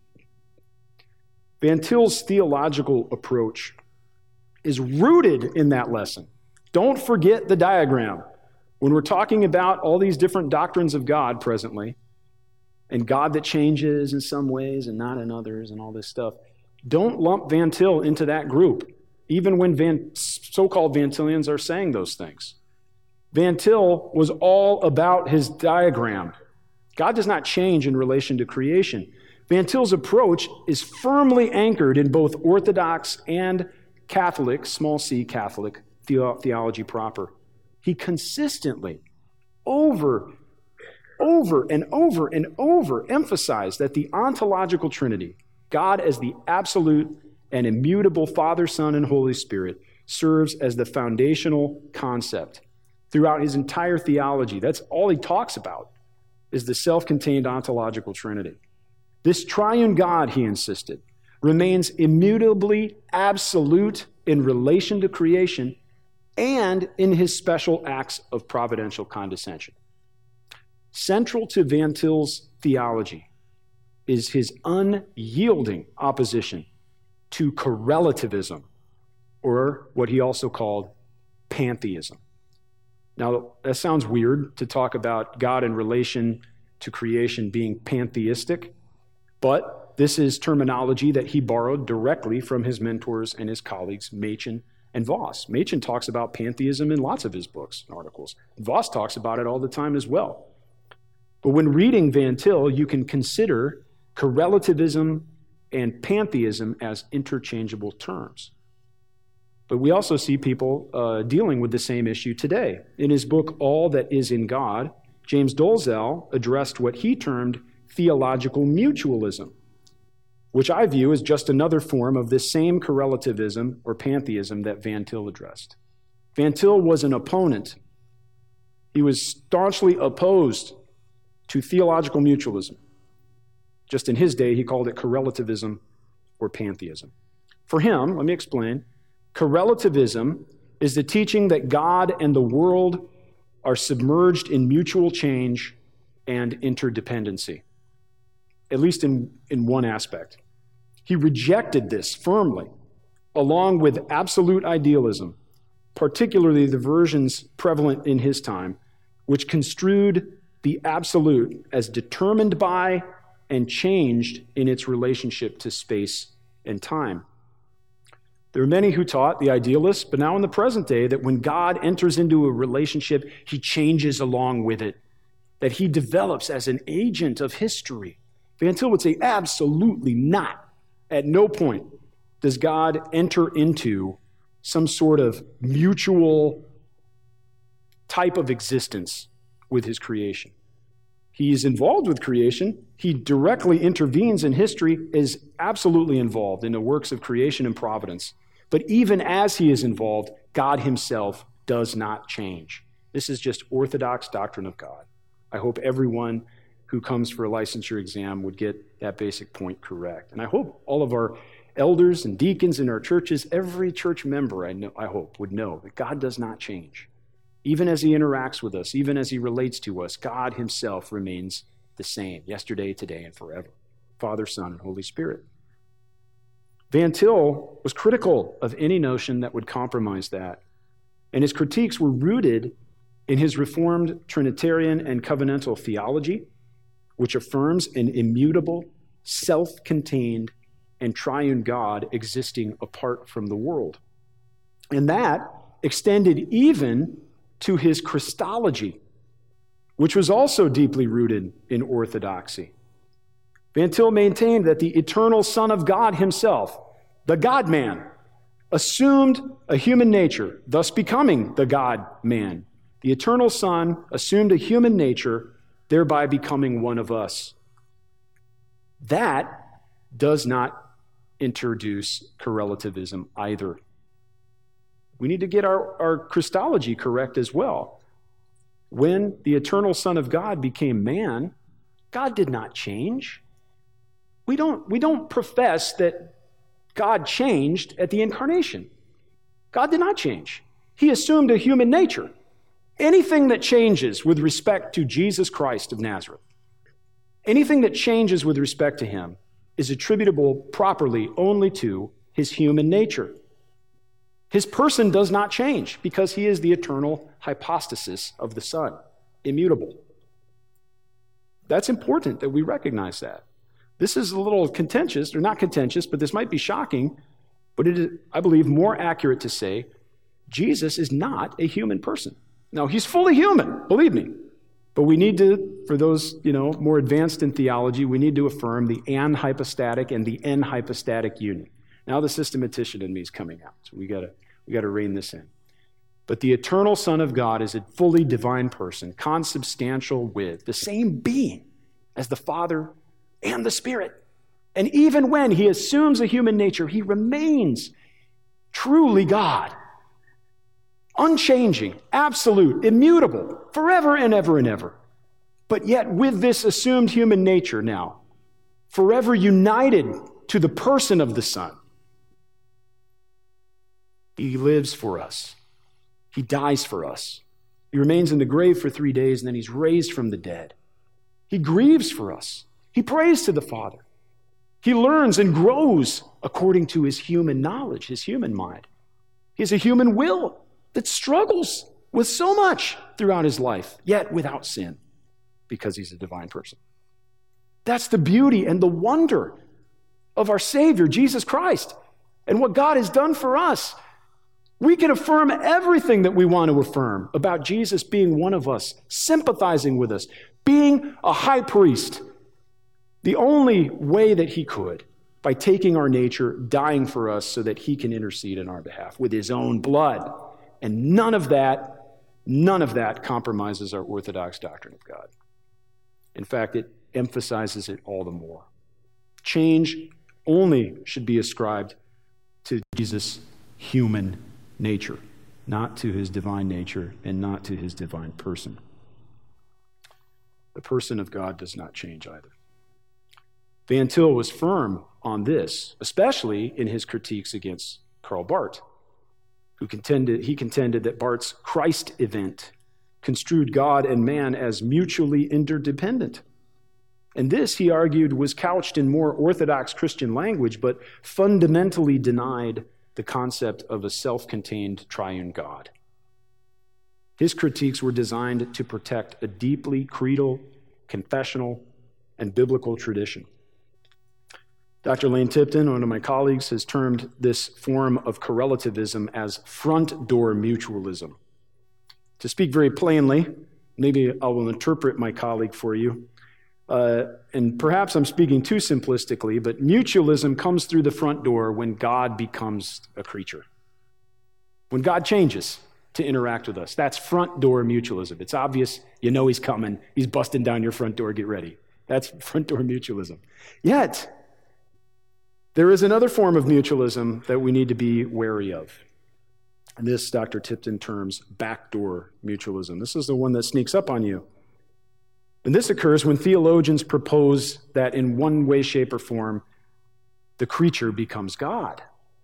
Van Til's theological approach is rooted in that lesson. Don't forget the diagram. When we're talking about all these different doctrines of God presently, and God that changes in some ways and not in others and all this stuff, don't lump Van Til into that group, even when Van, so-called Van Tillians are saying those things. Van Til was all about his diagram. God does not change in relation to creation. Van Til's approach is firmly anchored in both Orthodox and Catholic, small c Catholic, the- theology proper. He consistently, over, over and over and over, emphasized that the ontological Trinity, God as the absolute and immutable Father, Son, and Holy Spirit, serves as the foundational concept throughout his entire theology. That's all he talks about, is the self-contained ontological Trinity. This triune God, he insisted, remains immutably absolute in relation to creation and in his special acts of providential condescension. Central to Van Til's theology is his unyielding opposition to correlativism, or what he also called pantheism. Now, that sounds weird to talk about God in relation to creation being pantheistic, but this is terminology that he borrowed directly from his mentors and his colleagues, Machen and Voss. Machen talks about pantheism in lots of his books and articles. Voss talks about it all the time as well. But when reading Van Til, you can consider correlativism and pantheism as interchangeable terms. But we also see people uh, dealing with the same issue today. In his book, All That Is in God, James Dolezal addressed what he termed theological mutualism, which I view as just another form of this same correlativism or pantheism that Van Til addressed. Van Til was an opponent. He was staunchly opposed to theological mutualism. Just in his day, he called it correlativism or pantheism. For him, let me explain, correlativism is the teaching that God and the world are submerged in mutual change and interdependency, at least in, in one aspect. He rejected this firmly, along with absolute idealism, particularly the versions prevalent in his time, which construed the absolute as determined by and changed in its relationship to space and time. There are many who taught, the idealists, but now in the present day, that when God enters into a relationship, he changes along with it, that he develops as an agent of history. Van Til would say, absolutely not. At no point does God enter into some sort of mutual type of existence with his creation. He is involved with creation. He directly intervenes in history, is absolutely involved in the works of creation and providence. But even as he is involved, God himself does not change. This is just orthodox doctrine of God. I hope everyone who comes for a licensure exam would get that basic point correct. And I hope all of our elders and deacons in our churches, every church member, I know, I hope, would know that God does not change. Even as he interacts with us, even as he relates to us, God himself remains the same, yesterday, today, and forever. Father, Son, and Holy Spirit. Van Til was critical of any notion that would compromise that, and his critiques were rooted In his Reformed Trinitarian and covenantal theology, which affirms an immutable, self-contained, and triune God existing apart from the world. And that extended even to his Christology, which was also deeply rooted in orthodoxy. Van Til maintained that the eternal Son of God himself, the God-man, assumed a human nature, thus becoming the God-man. The eternal Son assumed a human nature, thereby becoming one of us. That does not introduce correlativism either. We need to get our, our Christology correct as well. When the eternal Son of God became man, God did not change. We don't, we don't profess that God changed at the incarnation. God did not change. He assumed a human nature. Anything that changes with respect to Jesus Christ of Nazareth, anything that changes with respect to him is attributable properly only to his human nature. His person does not change because he is the eternal hypostasis of the Son, immutable. That's important that we recognize that. This is a little contentious, or not contentious, but this might be shocking, but it is, I believe, more accurate to say Jesus is not a human person. Now, he's fully human, believe me. But we need to, for those, you know, more advanced in theology, we need to affirm the anhypostatic and the enhypostatic union. Now the systematician in me is coming out, so we gotta we gotta rein this in. But the eternal Son of God is a fully divine person, consubstantial with the same being as the Father and the Spirit. And even when he assumes a human nature, he remains truly God. Unchanging, absolute, immutable, forever and ever and ever. But yet with this assumed human nature now, forever united to the person of the Son, he lives for us. He dies for us. He remains in the grave for three days, and then he's raised from the dead. He grieves for us. He prays to the Father. He learns and grows according to his human knowledge, his human mind. He has a human will that struggles with so much throughout his life, yet without sin, because he's a divine person. That's the beauty and the wonder of our Savior, Jesus Christ, and what God has done for us. We can affirm everything that we want to affirm about Jesus being one of us, sympathizing with us, being a high priest, the only way that he could, by taking our nature, dying for us so that he can intercede in our behalf with his own blood. And none of that, none of that compromises our orthodox doctrine of God. In fact, it emphasizes it all the more. Change only should be ascribed to Jesus' human nature, not to his divine nature and not to his divine person. The person of God does not change either. Van Til was firm on this, especially in his critiques against Karl Barth, who contended, he contended that Barth's Christ event construed God and man as mutually interdependent. And this, he argued, was couched in more orthodox Christian language, but fundamentally denied the concept of a self-contained triune God. His critiques were designed to protect a deeply creedal, confessional, and biblical tradition. Doctor Lane Tipton, one of my colleagues, has termed this form of correlativism as front door mutualism. To speak very plainly, maybe I will interpret my colleague for you, uh, and perhaps I'm speaking too simplistically, but mutualism comes through the front door when God becomes a creature. When God changes to interact with us. That's front door mutualism. It's obvious, you know he's coming, he's busting down your front door, get ready. That's front door mutualism. Yet, there is another form of mutualism that we need to be wary of. And this, Doctor Tipton terms backdoor mutualism. This is the one that sneaks up on you. And this occurs when theologians propose that in one way, shape, or form, the creature becomes God.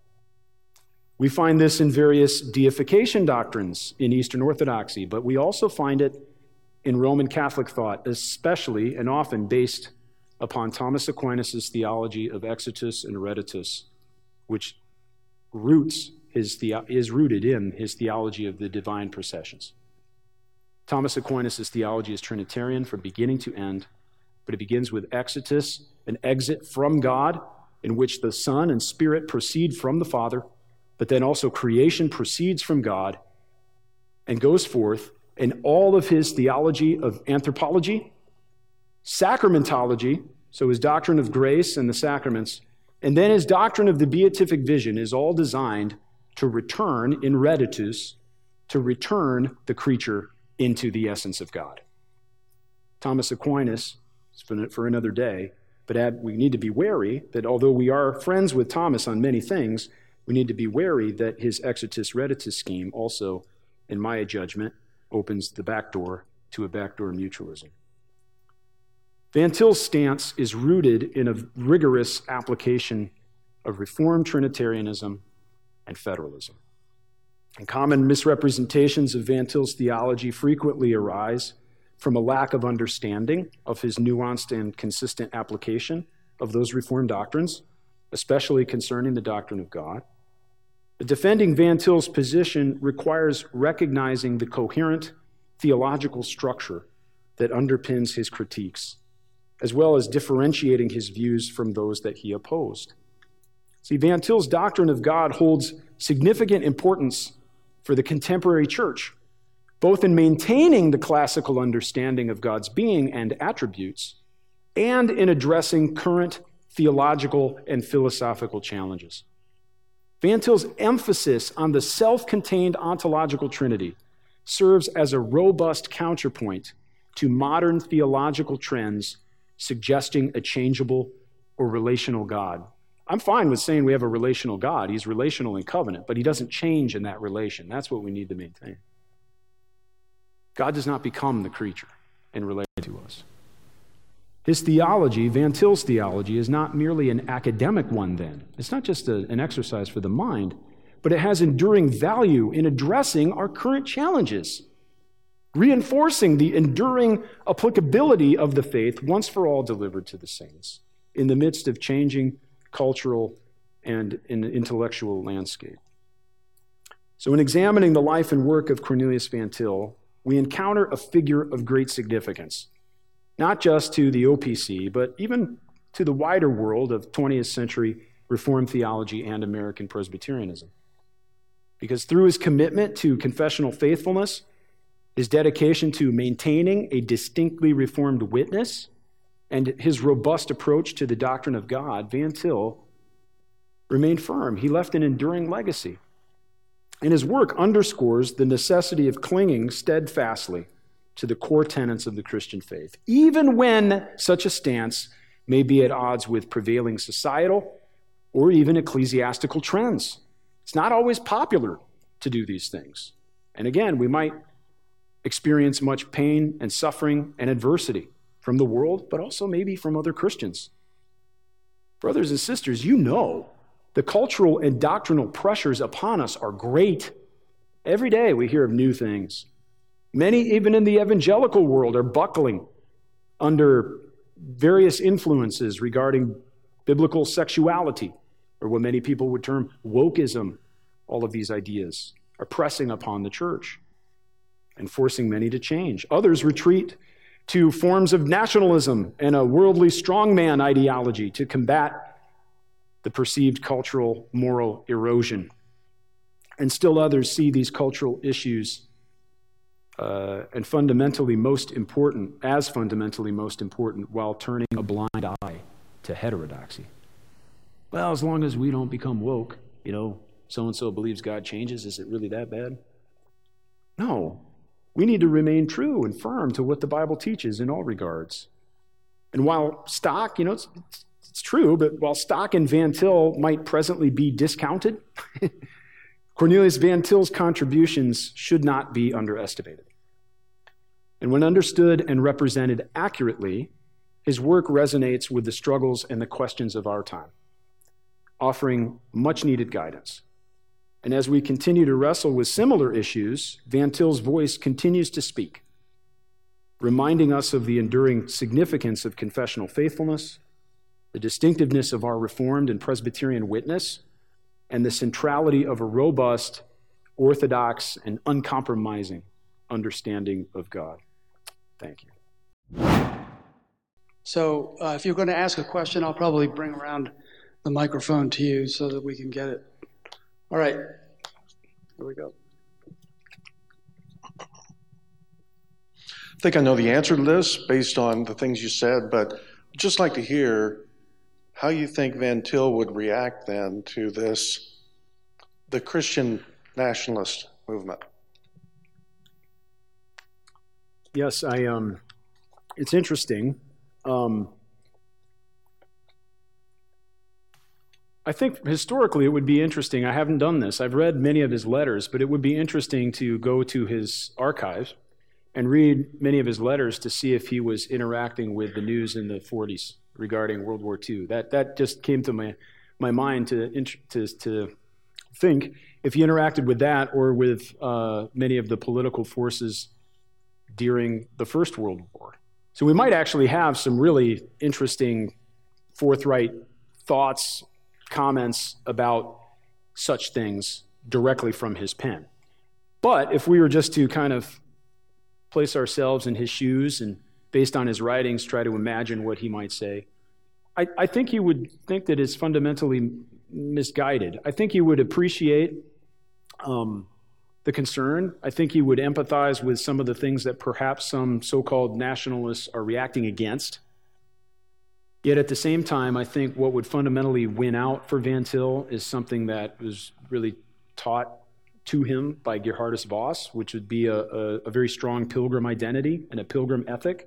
We find this in various deification doctrines in Eastern Orthodoxy, but we also find it in Roman Catholic thought, especially and often based upon Thomas Aquinas' theology of exitus and reditus, which roots his the, is rooted in his theology of the divine processions. Thomas Aquinas' theology is Trinitarian from beginning to end, but it begins with exegesis, an exit from God, in which the Son and Spirit proceed from the Father, but then also creation proceeds from God and goes forth, and all of his theology of anthropology, sacramentology, so his doctrine of grace and the sacraments, and then his doctrine of the beatific vision is all designed to return in reditus, to return the creature into the essence of God. Thomas Aquinas, for another day, but add, we need to be wary that although we are friends with Thomas on many things, we need to be wary that his exitus reditus scheme also, in my judgment, opens the back door to a backdoor mutualism. Van Til's stance is rooted in a rigorous application of Reformed Trinitarianism and federalism. And common misrepresentations of Van Til's theology frequently arise from a lack of understanding of his nuanced and consistent application of those Reformed doctrines, especially concerning the doctrine of God. Defending Van Til's position requires recognizing the coherent theological structure that underpins his critiques, as well as differentiating his views from those that he opposed. See, Van Til's doctrine of God holds significant importance for the contemporary church, both in maintaining the classical understanding of God's being and attributes, and in addressing current theological and philosophical challenges. Van Til's emphasis on the self-contained ontological Trinity serves as a robust counterpoint to modern theological trends suggesting a changeable or relational God. I'm fine with saying we have a relational God. He's relational in covenant, but he doesn't change in that relation. That's what we need to maintain. God does not become the creature in relation to us. His theology, Van Til's theology, is not merely an academic one then. It's not just a, an exercise for the mind, but it has enduring value in addressing our current challenges, reinforcing the enduring applicability of the faith once for all delivered to the saints in the midst of changing cultural and in intellectual landscape. So in examining the life and work of Cornelius Van Til, we encounter a figure of great significance, not just to the O P C, but even to the wider world of twentieth century Reformed theology and American Presbyterianism. Because through his commitment to confessional faithfulness, his dedication to maintaining a distinctly Reformed witness, and his robust approach to the doctrine of God, Van Til remained firm. He left an enduring legacy. And his work underscores the necessity of clinging steadfastly to the core tenets of the Christian faith, even when such a stance may be at odds with prevailing societal or even ecclesiastical trends. It's not always popular to do these things. And again, we might experience much pain and suffering and adversity from the world, but also maybe from other Christians. Brothers and sisters, you know the cultural and doctrinal pressures upon us are great. Every day we hear of new things. Many, even in the evangelical world, are buckling under various influences regarding biblical sexuality, or what many people would term wokeism. All of these ideas are pressing upon the church and forcing many to change. Others retreat to forms of nationalism and a worldly strongman ideology to combat the perceived cultural moral erosion. And still others see these cultural issues uh, and fundamentally most important, as fundamentally most important, while turning a blind eye to heterodoxy. Well, as long as we don't become woke, you know, so-and-so believes God changes, is it really that bad? No. We need to remain true and firm to what the Bible teaches in all regards. And while Stock, you know, it's, it's, it's true, but while Stock and Van Til might presently be discounted, Cornelius Van Til's contributions should not be underestimated. And when understood and represented accurately, his work resonates with the struggles and the questions of our time, offering much-needed guidance. And as we continue to wrestle with similar issues, Van Til's voice continues to speak, reminding us of the enduring significance of confessional faithfulness, the distinctiveness of our Reformed and Presbyterian witness, and the centrality of a robust, orthodox, and uncompromising understanding of God. Thank you. So uh, if you're going to ask a question, I'll probably bring around the microphone to you so that we can get it. All right. Here we go. I think I know the answer to this based on the things you said, but I'd just like to hear how you think Van Til would react then to this, the Christian nationalist movement. Yes, I um, it's interesting. Um, I think historically it would be interesting. I haven't done this. I've read many of his letters, but it would be interesting to go to his archives and read many of his letters to see if he was interacting with the news in the forties regarding World War Two. That that just came to my my mind to to to think if he interacted with that or with uh, many of the political forces during the First World War. So we might actually have some really interesting, forthright thoughts, comments about such things directly from his pen. But if we were just to kind of place ourselves in his shoes and based on his writings try to imagine what he might say, I, I think he would think that it's fundamentally misguided. I think he would appreciate um, the concern. I think he would empathize with some of the things that perhaps some so-called nationalists are reacting against. Yet at the same time, I think what would fundamentally win out for Van Til is something that was really taught to him by Geerhardus Vos, which would be a, a, a very strong pilgrim identity and a pilgrim ethic.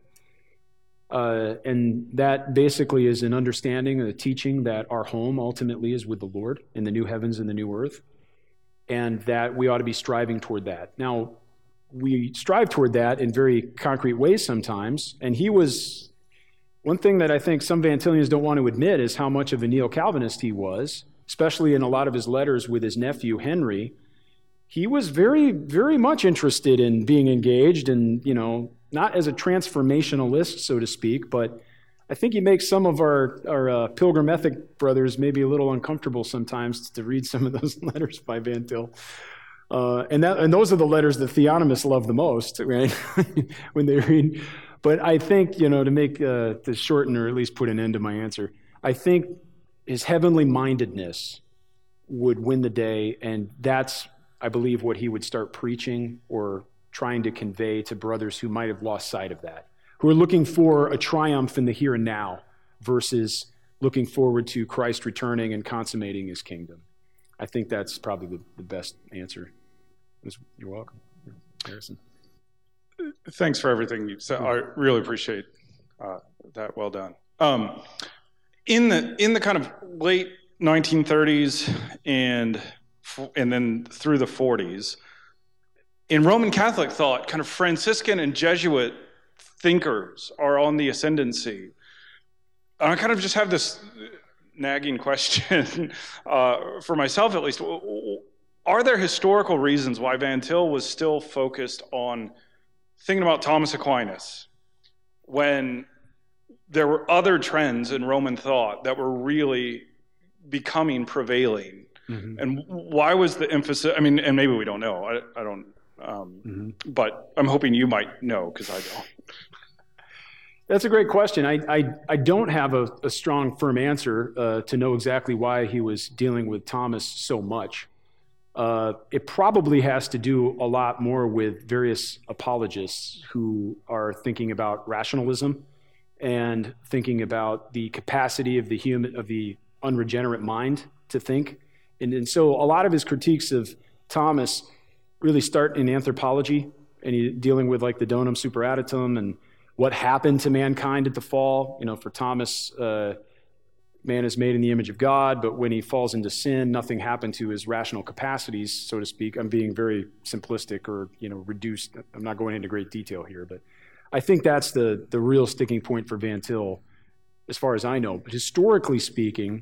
Uh, and that basically is an understanding and a teaching that our home ultimately is with the Lord in the new heavens and the new earth, and that we ought to be striving toward that. Now, we strive toward that in very concrete ways sometimes, and he was, one thing that I think some Van Tilians don't want to admit is how much of a neo-Calvinist he was, especially in a lot of his letters with his nephew, Henry. He was very, very much interested in being engaged and, you know, not as a transformationalist, so to speak, but I think he makes some of our, our uh, pilgrim ethic brothers maybe a little uncomfortable sometimes to read some of those letters by Van Til. Uh, and that, and those are the letters that theonomists love the most, right? When they read. But I think, you know, to make, uh, to shorten or at least put an end to my answer, I think his heavenly mindedness would win the day, and that's, I believe, what he would start preaching or trying to convey to brothers who might have lost sight of that, who are looking for a triumph in the here and now versus looking forward to Christ returning and consummating his kingdom. I think that's probably the, the best answer. You're welcome. Harrison. Thanks for everything you said. I really appreciate uh, that. Well done. Um, in the in the kind of late nineteen thirties and and then through the forties, in Roman Catholic thought, kind of Franciscan and Jesuit thinkers are on the ascendancy. And I kind of just have this nagging question uh, for myself, at least. Are there historical reasons why Van Til was still focused on thinking about Thomas Aquinas when there were other trends in Roman thought that were really becoming prevailing? Mm-hmm. And why was the emphasis? I mean, and maybe we don't know. I, I don't. Um, mm-hmm. But I'm hoping you might know, because I don't. That's a great question. I I, I don't have a, a strong, firm answer uh, to know exactly why he was dealing with Thomas so much. Uh, it probably has to do a lot more with various apologists who are thinking about rationalism and thinking about the capacity of the human, of the unregenerate mind to think. And, and so a lot of his critiques of Thomas really start in anthropology, and he dealing with like the donum superaddendum and what happened to mankind at the fall. You know, for Thomas, uh, man is made in the image of God, but when he falls into sin, nothing happened to his rational capacities, so to speak. I'm being very simplistic or, you know, reduced. I'm not going into great detail here, but I think that's the the real sticking point for Van Til, as far as I know. But historically speaking,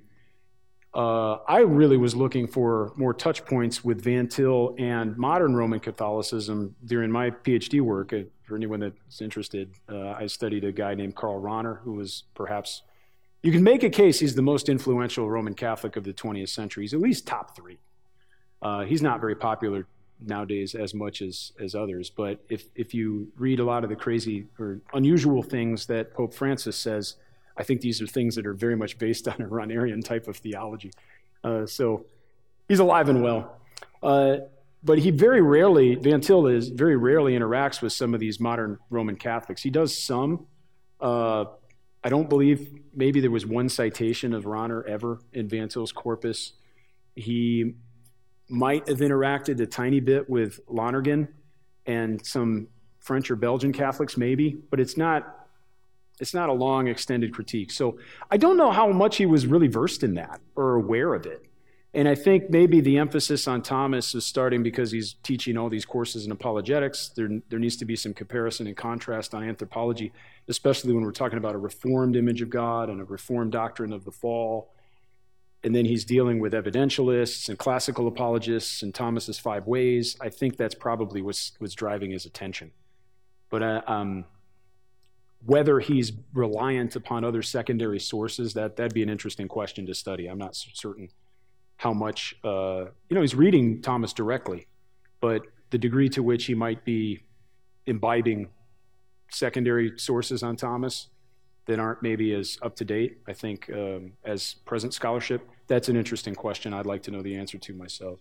Uh, I really was looking for more touch points with Van Til and modern Roman Catholicism during my PhD work. Uh, for anyone that's interested, uh, I studied a guy named Karl Rahner, who was perhaps, you can make a case he's the most influential Roman Catholic of the twentieth century. He's at least top three. Uh, he's not very popular nowadays as much as, as others. But if, if you read a lot of the crazy or unusual things that Pope Francis says, I think these are things that are very much based on a Ranierian type of theology. Uh, so he's alive and well. Uh, but he very rarely, Van Til is very rarely interacts with some of these modern Roman Catholics. He does some. Uh, I don't believe, maybe there was one citation of Rahner ever in Van Til's corpus. He might have interacted a tiny bit with Lonergan and some French or Belgian Catholics, maybe, but it's not it's not a long, extended critique. So I don't know how much he was really versed in that or aware of it. And I think maybe the emphasis on Thomas is starting because he's teaching all these courses in apologetics. There, there needs to be some comparison and contrast on anthropology, especially when we're talking about a reformed image of God and a reformed doctrine of the fall. And then he's dealing with evidentialists and classical apologists and Thomas's five ways. I think that's probably what's, what's driving his attention. But uh, um, whether he's reliant upon other secondary sources, that, that'd be an interesting question to study. I'm not certain how much, uh, you know, he's reading Thomas directly, but the degree to which he might be imbibing secondary sources on Thomas that aren't maybe as up to date, I think, um, as present scholarship, that's an interesting question I'd like to know the answer to myself.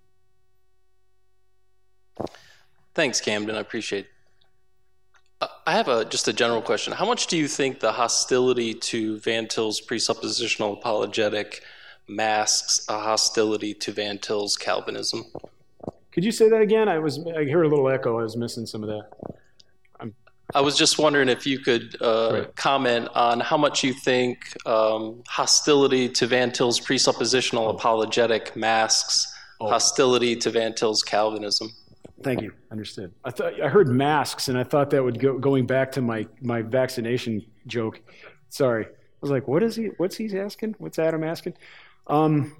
Thanks, Camden. I appreciate it. Uh, I have a just a general question. How much do you think the hostility to Van Til's presuppositional apologetic masks a hostility to Van Til's Calvinism? Could you say that again? I was I heard a little echo. I was missing some of that. I'm... I was just wondering if you could uh, right. comment on how much you think um, hostility to Van Til's presuppositional apologetic masks oh. hostility to Van Til's Calvinism. Thank you. Understood. I thought I heard masks, and I thought that would go going back to my my vaccination joke. Sorry, I was like, what is he? What's he asking? What's Adam asking? Um,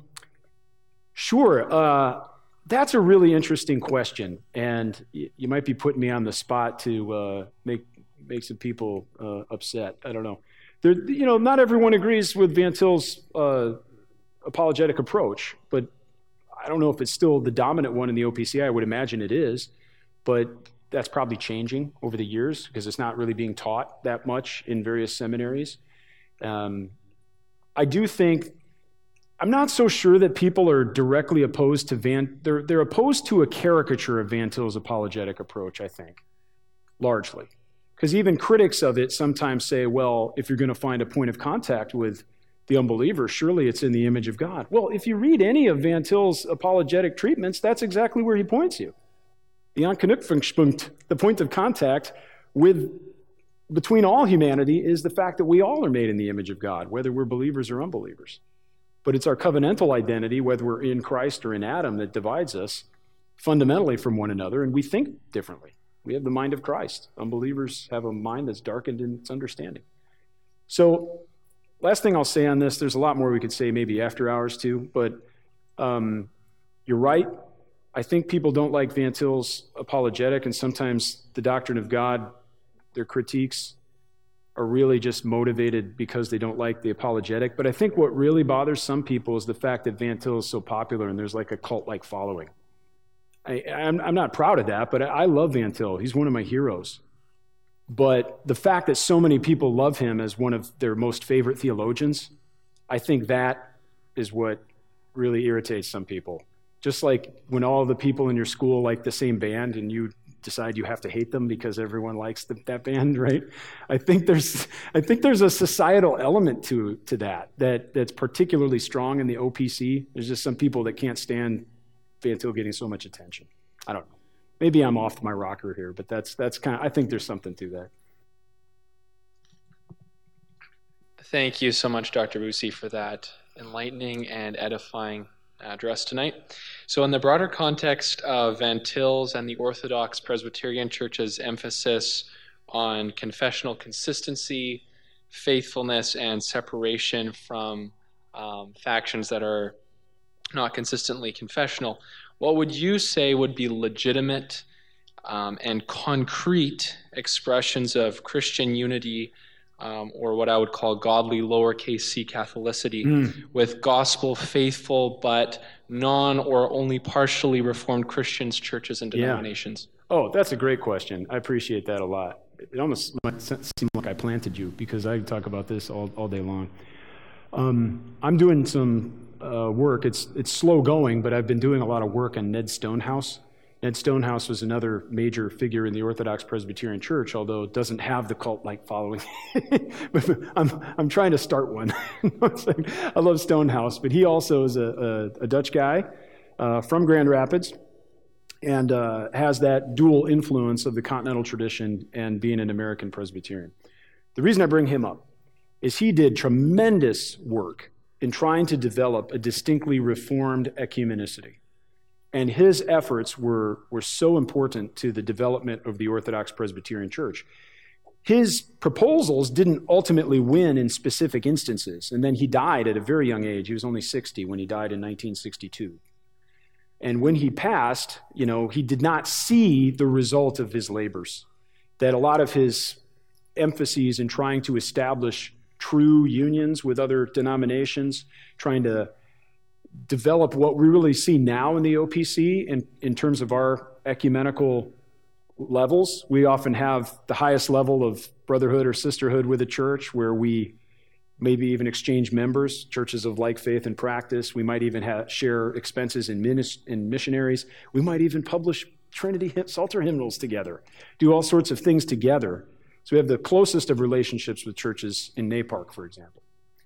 sure. Uh, that's a really interesting question, and y- you might be putting me on the spot to uh, make make some people uh, upset. I don't know. There, you know, not everyone agrees with Van Til's uh, apologetic approach, but I don't know if it's still the dominant one in the O P C I. I would imagine it is, but that's probably changing over the years because it's not really being taught that much in various seminaries. Um, I do think, I'm not so sure that people are directly opposed to Van, they're, they're opposed to a caricature of Van Til's apologetic approach, I think, largely. Because even critics of it sometimes say, well, if you're going to find a point of contact with the unbeliever, surely it's in the image of God. Well, if you read any of Van Til's apologetic treatments, that's exactly where he points you. The Anknüpfungspunkt, the point of contact with between all humanity, is the fact that we all are made in the image of God, whether we're believers or unbelievers. But it's our covenantal identity, whether we're in Christ or in Adam, that divides us fundamentally from one another, and we think differently. We have the mind of Christ. Unbelievers have a mind that's darkened in its understanding. So, last thing I'll say on this, there's a lot more we could say maybe after hours too, but um, you're right. I think people don't like Van Til's apologetic, and sometimes the doctrine of God, their critiques are really just motivated because they don't like the apologetic. But I think what really bothers some people is the fact that Van Til is so popular and there's like a cult-like following. I, I'm, I'm not proud of that, but I, I love Van Til. He's one of my heroes. But the fact that so many people love him as one of their most favorite theologians, I think that is what really irritates some people. Just like when all the people in your school like the same band and you decide you have to hate them because everyone likes the, that band, right? I think there's I think there's a societal element to to that, that that's particularly strong in the O P C. There's just some people that can't stand Van Til getting so much attention. I don't know. Maybe I'm off my rocker here, but that's that's kind of, I think there's something to that. Thank you so much, Doctor Bucy, for that enlightening and edifying address tonight. So in the broader context of Van Til's and the Orthodox Presbyterian Church's emphasis on confessional consistency, faithfulness, and separation from um, factions that are not consistently confessional, what would you say would be legitimate um, and concrete expressions of Christian unity um, or what I would call godly lowercase c Catholicity, Mm. with gospel faithful but non or only partially Reformed Christians, churches, and Yeah. denominations? Oh, that's a great question. I appreciate that a lot. It almost might seem like I planted you because I talk about this all, all day long. Um, I'm doing some uh, work. It's it's slow going, but I've been doing a lot of work on Ned Stonehouse. Ned Stonehouse was another major figure in the Orthodox Presbyterian Church, although it doesn't have the cult-like following. But I'm I'm trying to start one. I love Stonehouse, but he also is a, a, a Dutch guy uh, from Grand Rapids, and uh, has that dual influence of the continental tradition and being an American Presbyterian. The reason I bring him up is he did tremendous work in trying to develop a distinctly Reformed ecumenicity. And his efforts were, were so important to the development of the Orthodox Presbyterian Church. His proposals didn't ultimately win in specific instances, and then he died at a very young age. He was only sixty when he died in nineteen sixty-two. And when he passed, you know, he did not see the result of his labors, that a lot of his emphases in trying to establish true unions with other denominations, trying to develop what we really see now in the O P C in, in terms of our ecumenical levels. We often have the highest level of brotherhood or sisterhood with a church where we maybe even exchange members, churches of like faith and practice. We might even have, share expenses in, minis, in missionaries. We might even publish Trinity Psalter hymnals together, do all sorts of things together. So we have the closest of relationships with churches in Napark, for example.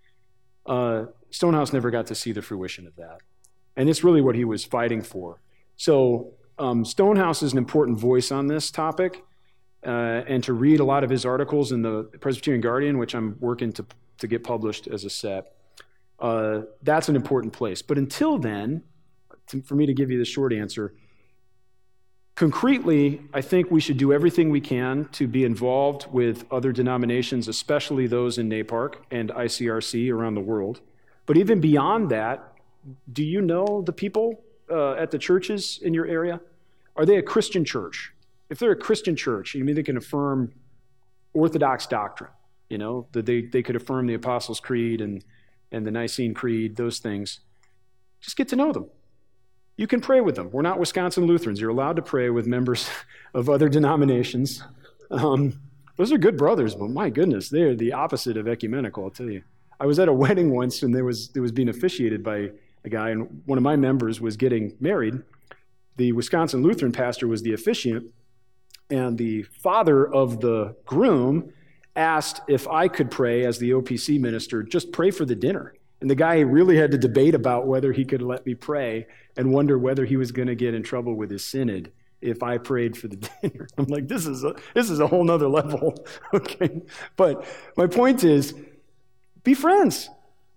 Uh, Stonehouse never got to see the fruition of that. And it's really what he was fighting for. So um, Stonehouse is an important voice on this topic. Uh, and to read a lot of his articles in the Presbyterian Guardian, which I'm working to, to get published as a set, uh, that's an important place. But until then, to, for me to give you the short answer, concretely, I think we should do everything we can to be involved with other denominations, especially those in Napark and I C R C around the world. But even beyond that, do you know the people uh, at the churches in your area? Are they a Christian church? If they're a Christian church, you mean they can affirm Orthodox doctrine, you know, that they, they could affirm the Apostles' Creed and, and the Nicene Creed, those things. Just get to know them. You can pray with them. We're not Wisconsin Lutherans. You're allowed to pray with members of other denominations. Um, those are good brothers, but my goodness, they're the opposite of ecumenical, I'll tell you. I was at a wedding once, and there was there was being officiated by a guy, and one of my members was getting married. The Wisconsin Lutheran pastor was the officiant, and the father of the groom asked if I could pray as the O P C minister, just pray for the dinner. And the guy really had to debate about whether he could let me pray and wonder whether he was going to get in trouble with his synod if I prayed for the dinner. I'm like, this is a, this is a whole nother level. Okay. But my point is, be friends.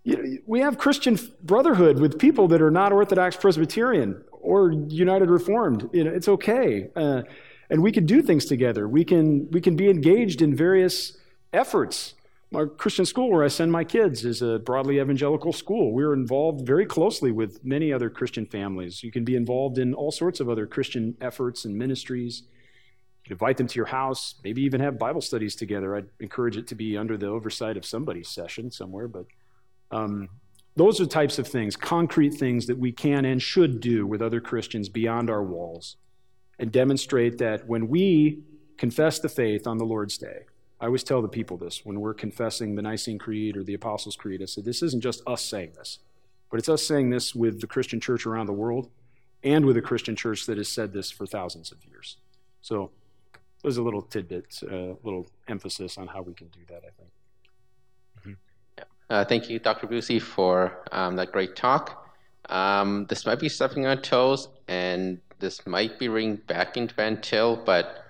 We have Christian brotherhood with people that are not Orthodox Presbyterian or United Reformed. You know, it's okay. Uh, and we can do things together. We can, we can be engaged in various efforts. Our Christian school where I send my kids is a broadly evangelical school. We're involved very closely with many other Christian families. You can be involved in all sorts of other Christian efforts and ministries. You can invite them to your house, maybe even have Bible studies together. I'd encourage it to be under the oversight of somebody's session somewhere. But um, those are types of things, concrete things that we can and should do with other Christians beyond our walls and demonstrate that when we confess the faith on the Lord's Day, I always tell the people this when we're confessing the Nicene Creed or the Apostles' Creed. I said, this isn't just us saying this, but it's us saying this with the Christian church around the world and with a Christian church that has said this for thousands of years. So those are little tidbits, a uh, little emphasis on how we can do that, I think. Mm-hmm. Yeah. Uh, thank you, Doctor Bucy, for um, that great talk. Um, this might be stepping on toes, and this might be ringing back into Van Til, but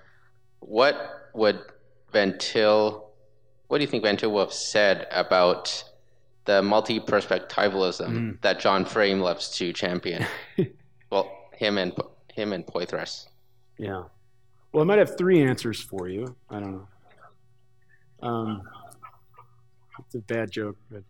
what would Van Til, what do you think Van Til would have said about the multi-perspectivalism mm. that John Frame loves to champion? Well, him and him and Poythress. Yeah. Well, I might have three answers for you. I don't know. Um, it's a bad joke, but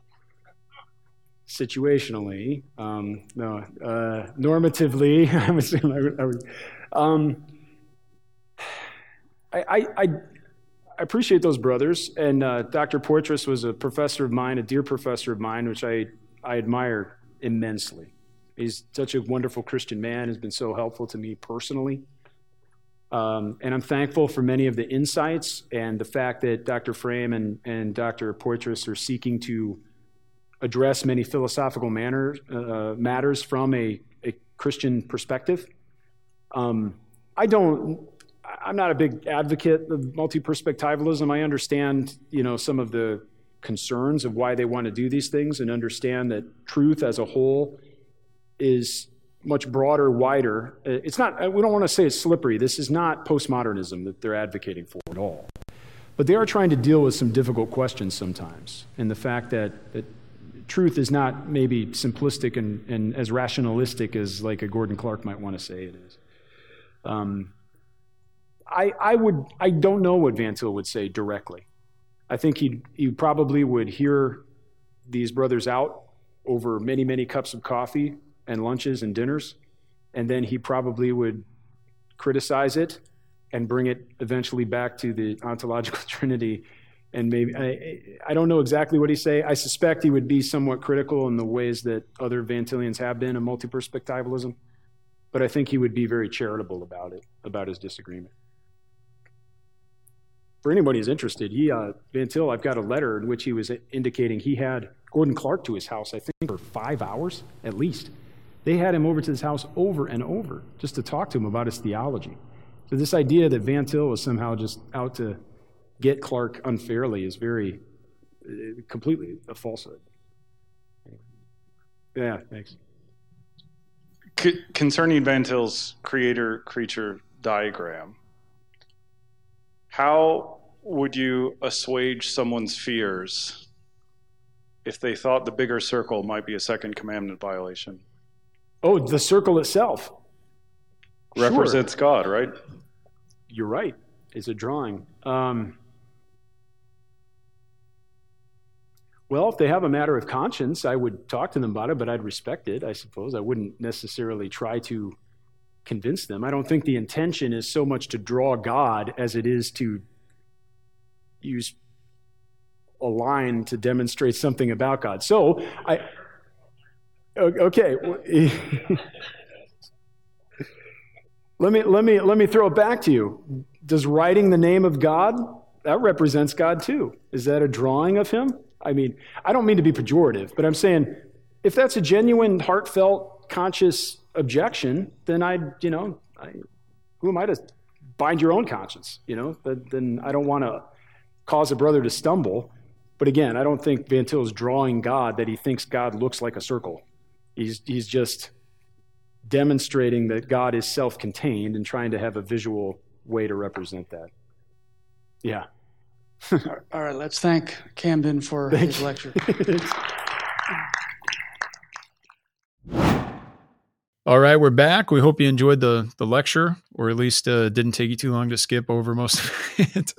situationally, um, no, uh, normatively, I'm assuming I would. I, would, um, I, I, I I appreciate those brothers. And uh, Doctor Poitras was a professor of mine, a dear professor of mine, which I, I admire immensely. He's such a wonderful Christian man, has been so helpful to me personally. Um, and I'm thankful for many of the insights and the fact that Doctor Frame and, and Doctor Poitras are seeking to address many philosophical manner, uh, matters from a, a Christian perspective. Um, I don't, I'm not a big advocate of multi-perspectivalism. I understand, you know, some of the concerns of why they want to do these things and understand that truth as a whole is much broader, wider. It's not, we don't want to say it's slippery. This is not postmodernism that they're advocating for at all. But they are trying to deal with some difficult questions sometimes. And the fact that, that truth is not maybe simplistic and, and as rationalistic as like a Gordon Clark might want to say it is. Um, I, I would, I don't know what Van Til would say directly. I think he he probably would hear these brothers out over many, many cups of coffee and lunches and dinners, and then he probably would criticize it and bring it eventually back to the ontological trinity. And maybe, I, I don't know exactly what he'd say. I suspect he would be somewhat critical in the ways that other Van Tilians have been of multi-perspectivalism, but I think he would be very charitable about it, about his disagreement. For anybody who's interested, he, uh, Van Til, I've got a letter in which he was indicating he had Gordon Clark to his house, I think, for five hours at least. They had him over to his house over and over just to talk to him about his theology. So this idea that Van Til was somehow just out to get Clark unfairly is very, uh, completely a falsehood. Yeah, thanks. C- concerning Van Til's creator-creature diagram, how would you assuage someone's fears if they thought the bigger circle might be a second commandment violation? Oh, the circle itself represents sure. God, right? You're right. It's a drawing. Um, well, if they have a matter of conscience, I would talk to them about it, but I'd respect it, I suppose. I wouldn't necessarily try to convince them. I don't think the intention is so much to draw God as it is to use a line to demonstrate something about God. So, I... Okay. let me let me let me throw it back to you. Does writing the name of God, that represents God too? Is that a drawing of him? I mean, I don't mean to be pejorative, but I'm saying if that's a genuine, heartfelt, conscious objection, then I'd, you know, I, who am I to bind your own conscience? You know, then I don't want to cause a brother to stumble. But again, I don't think Van Til is drawing God that he thinks God looks like a circle. He's he's just demonstrating that God is self-contained and trying to have a visual way to represent that. Yeah. All right, let's thank Camden for Thank his you. lecture. All right, we're back. We hope you enjoyed the the lecture, or at least uh, didn't take you too long to skip over most of it.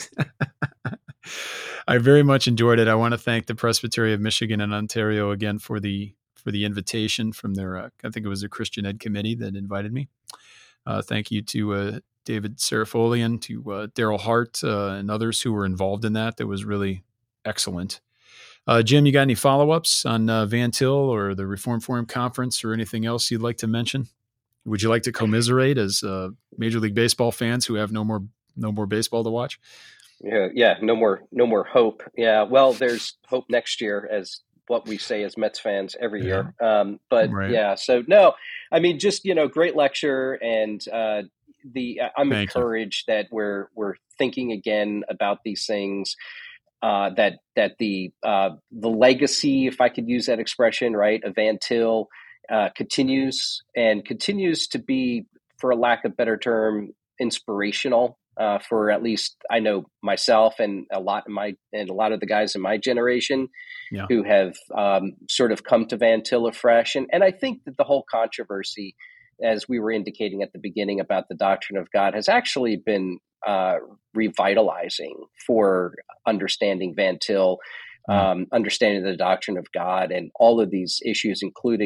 I very much enjoyed it. I want to thank the Presbytery of Michigan and Ontario again for the for the invitation from their, uh, I think it was the Christian Ed Committee that invited me. Uh, thank you to uh, David Serafolian, to uh, Daryl Hart, uh, and others who were involved in that. That was really excellent. Uh, Jim, you got any follow-ups on uh, Van Til or the Reformed Forum Conference or anything else you'd like to mention? Would you like to commiserate as uh, Major League Baseball fans who have no more no more baseball to watch? Yeah, yeah, no more, no more hope. Yeah, well, there's hope next year, as what we say as Mets fans every Yeah. year. Um, but Right. yeah, so no, I mean, just, you know, great lecture, and uh, the I'm Thank you. encouraged that we're we're thinking again about these things. Uh, that that the uh, the legacy, if I could use that expression, right, of Van Til uh, continues and continues to be, for a lack of better term, inspirational. Uh, for at least I know myself and a lot of my and a lot of the guys in my generation Yeah. who have um, sort of come to Van Til afresh. And and I think that the whole controversy, as we were indicating at the beginning about the doctrine of God, has actually been uh, revitalizing for understanding Van Til, um, understanding the doctrine of God, and all of these issues, including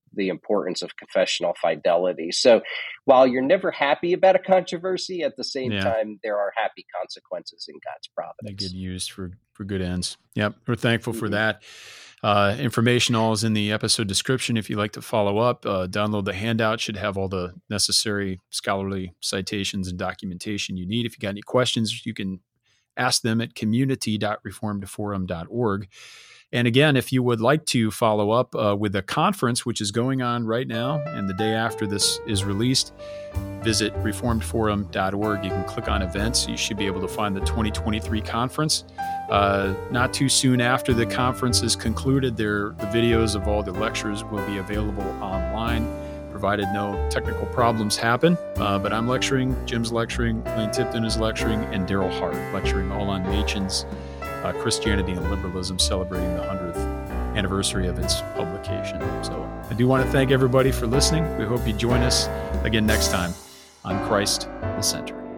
the importance of confessional fidelity. So while you're never happy about a controversy, at the same Yeah. time, there are happy consequences in God's They providence. get used for, for good ends. Yep. We're thankful for Mhm. that. Uh, information all is in the episode description. If you'd like to follow up, uh, download the handout. Should have all the necessary scholarly citations and documentation you need. If you got any questions, you can ask them at community dot reformed forum dot org. And again, if you would like to follow up uh, with a conference, which is going on right now and the day after this is released, visit reformed forum dot org. You can click on events. You should be able to find the twenty twenty-three conference. Uh, not too soon after the conference is concluded, there the videos of all the lectures will be available online, provided no technical problems happen. Uh, but I'm lecturing, Jim's lecturing, Lane Tipton is lecturing, and Daryl Hart lecturing all on Machen's uh, Christianity and Liberalism, celebrating the hundredth anniversary of its publication. So I do want to thank everybody for listening. We hope you join us again next time on Christ the Center.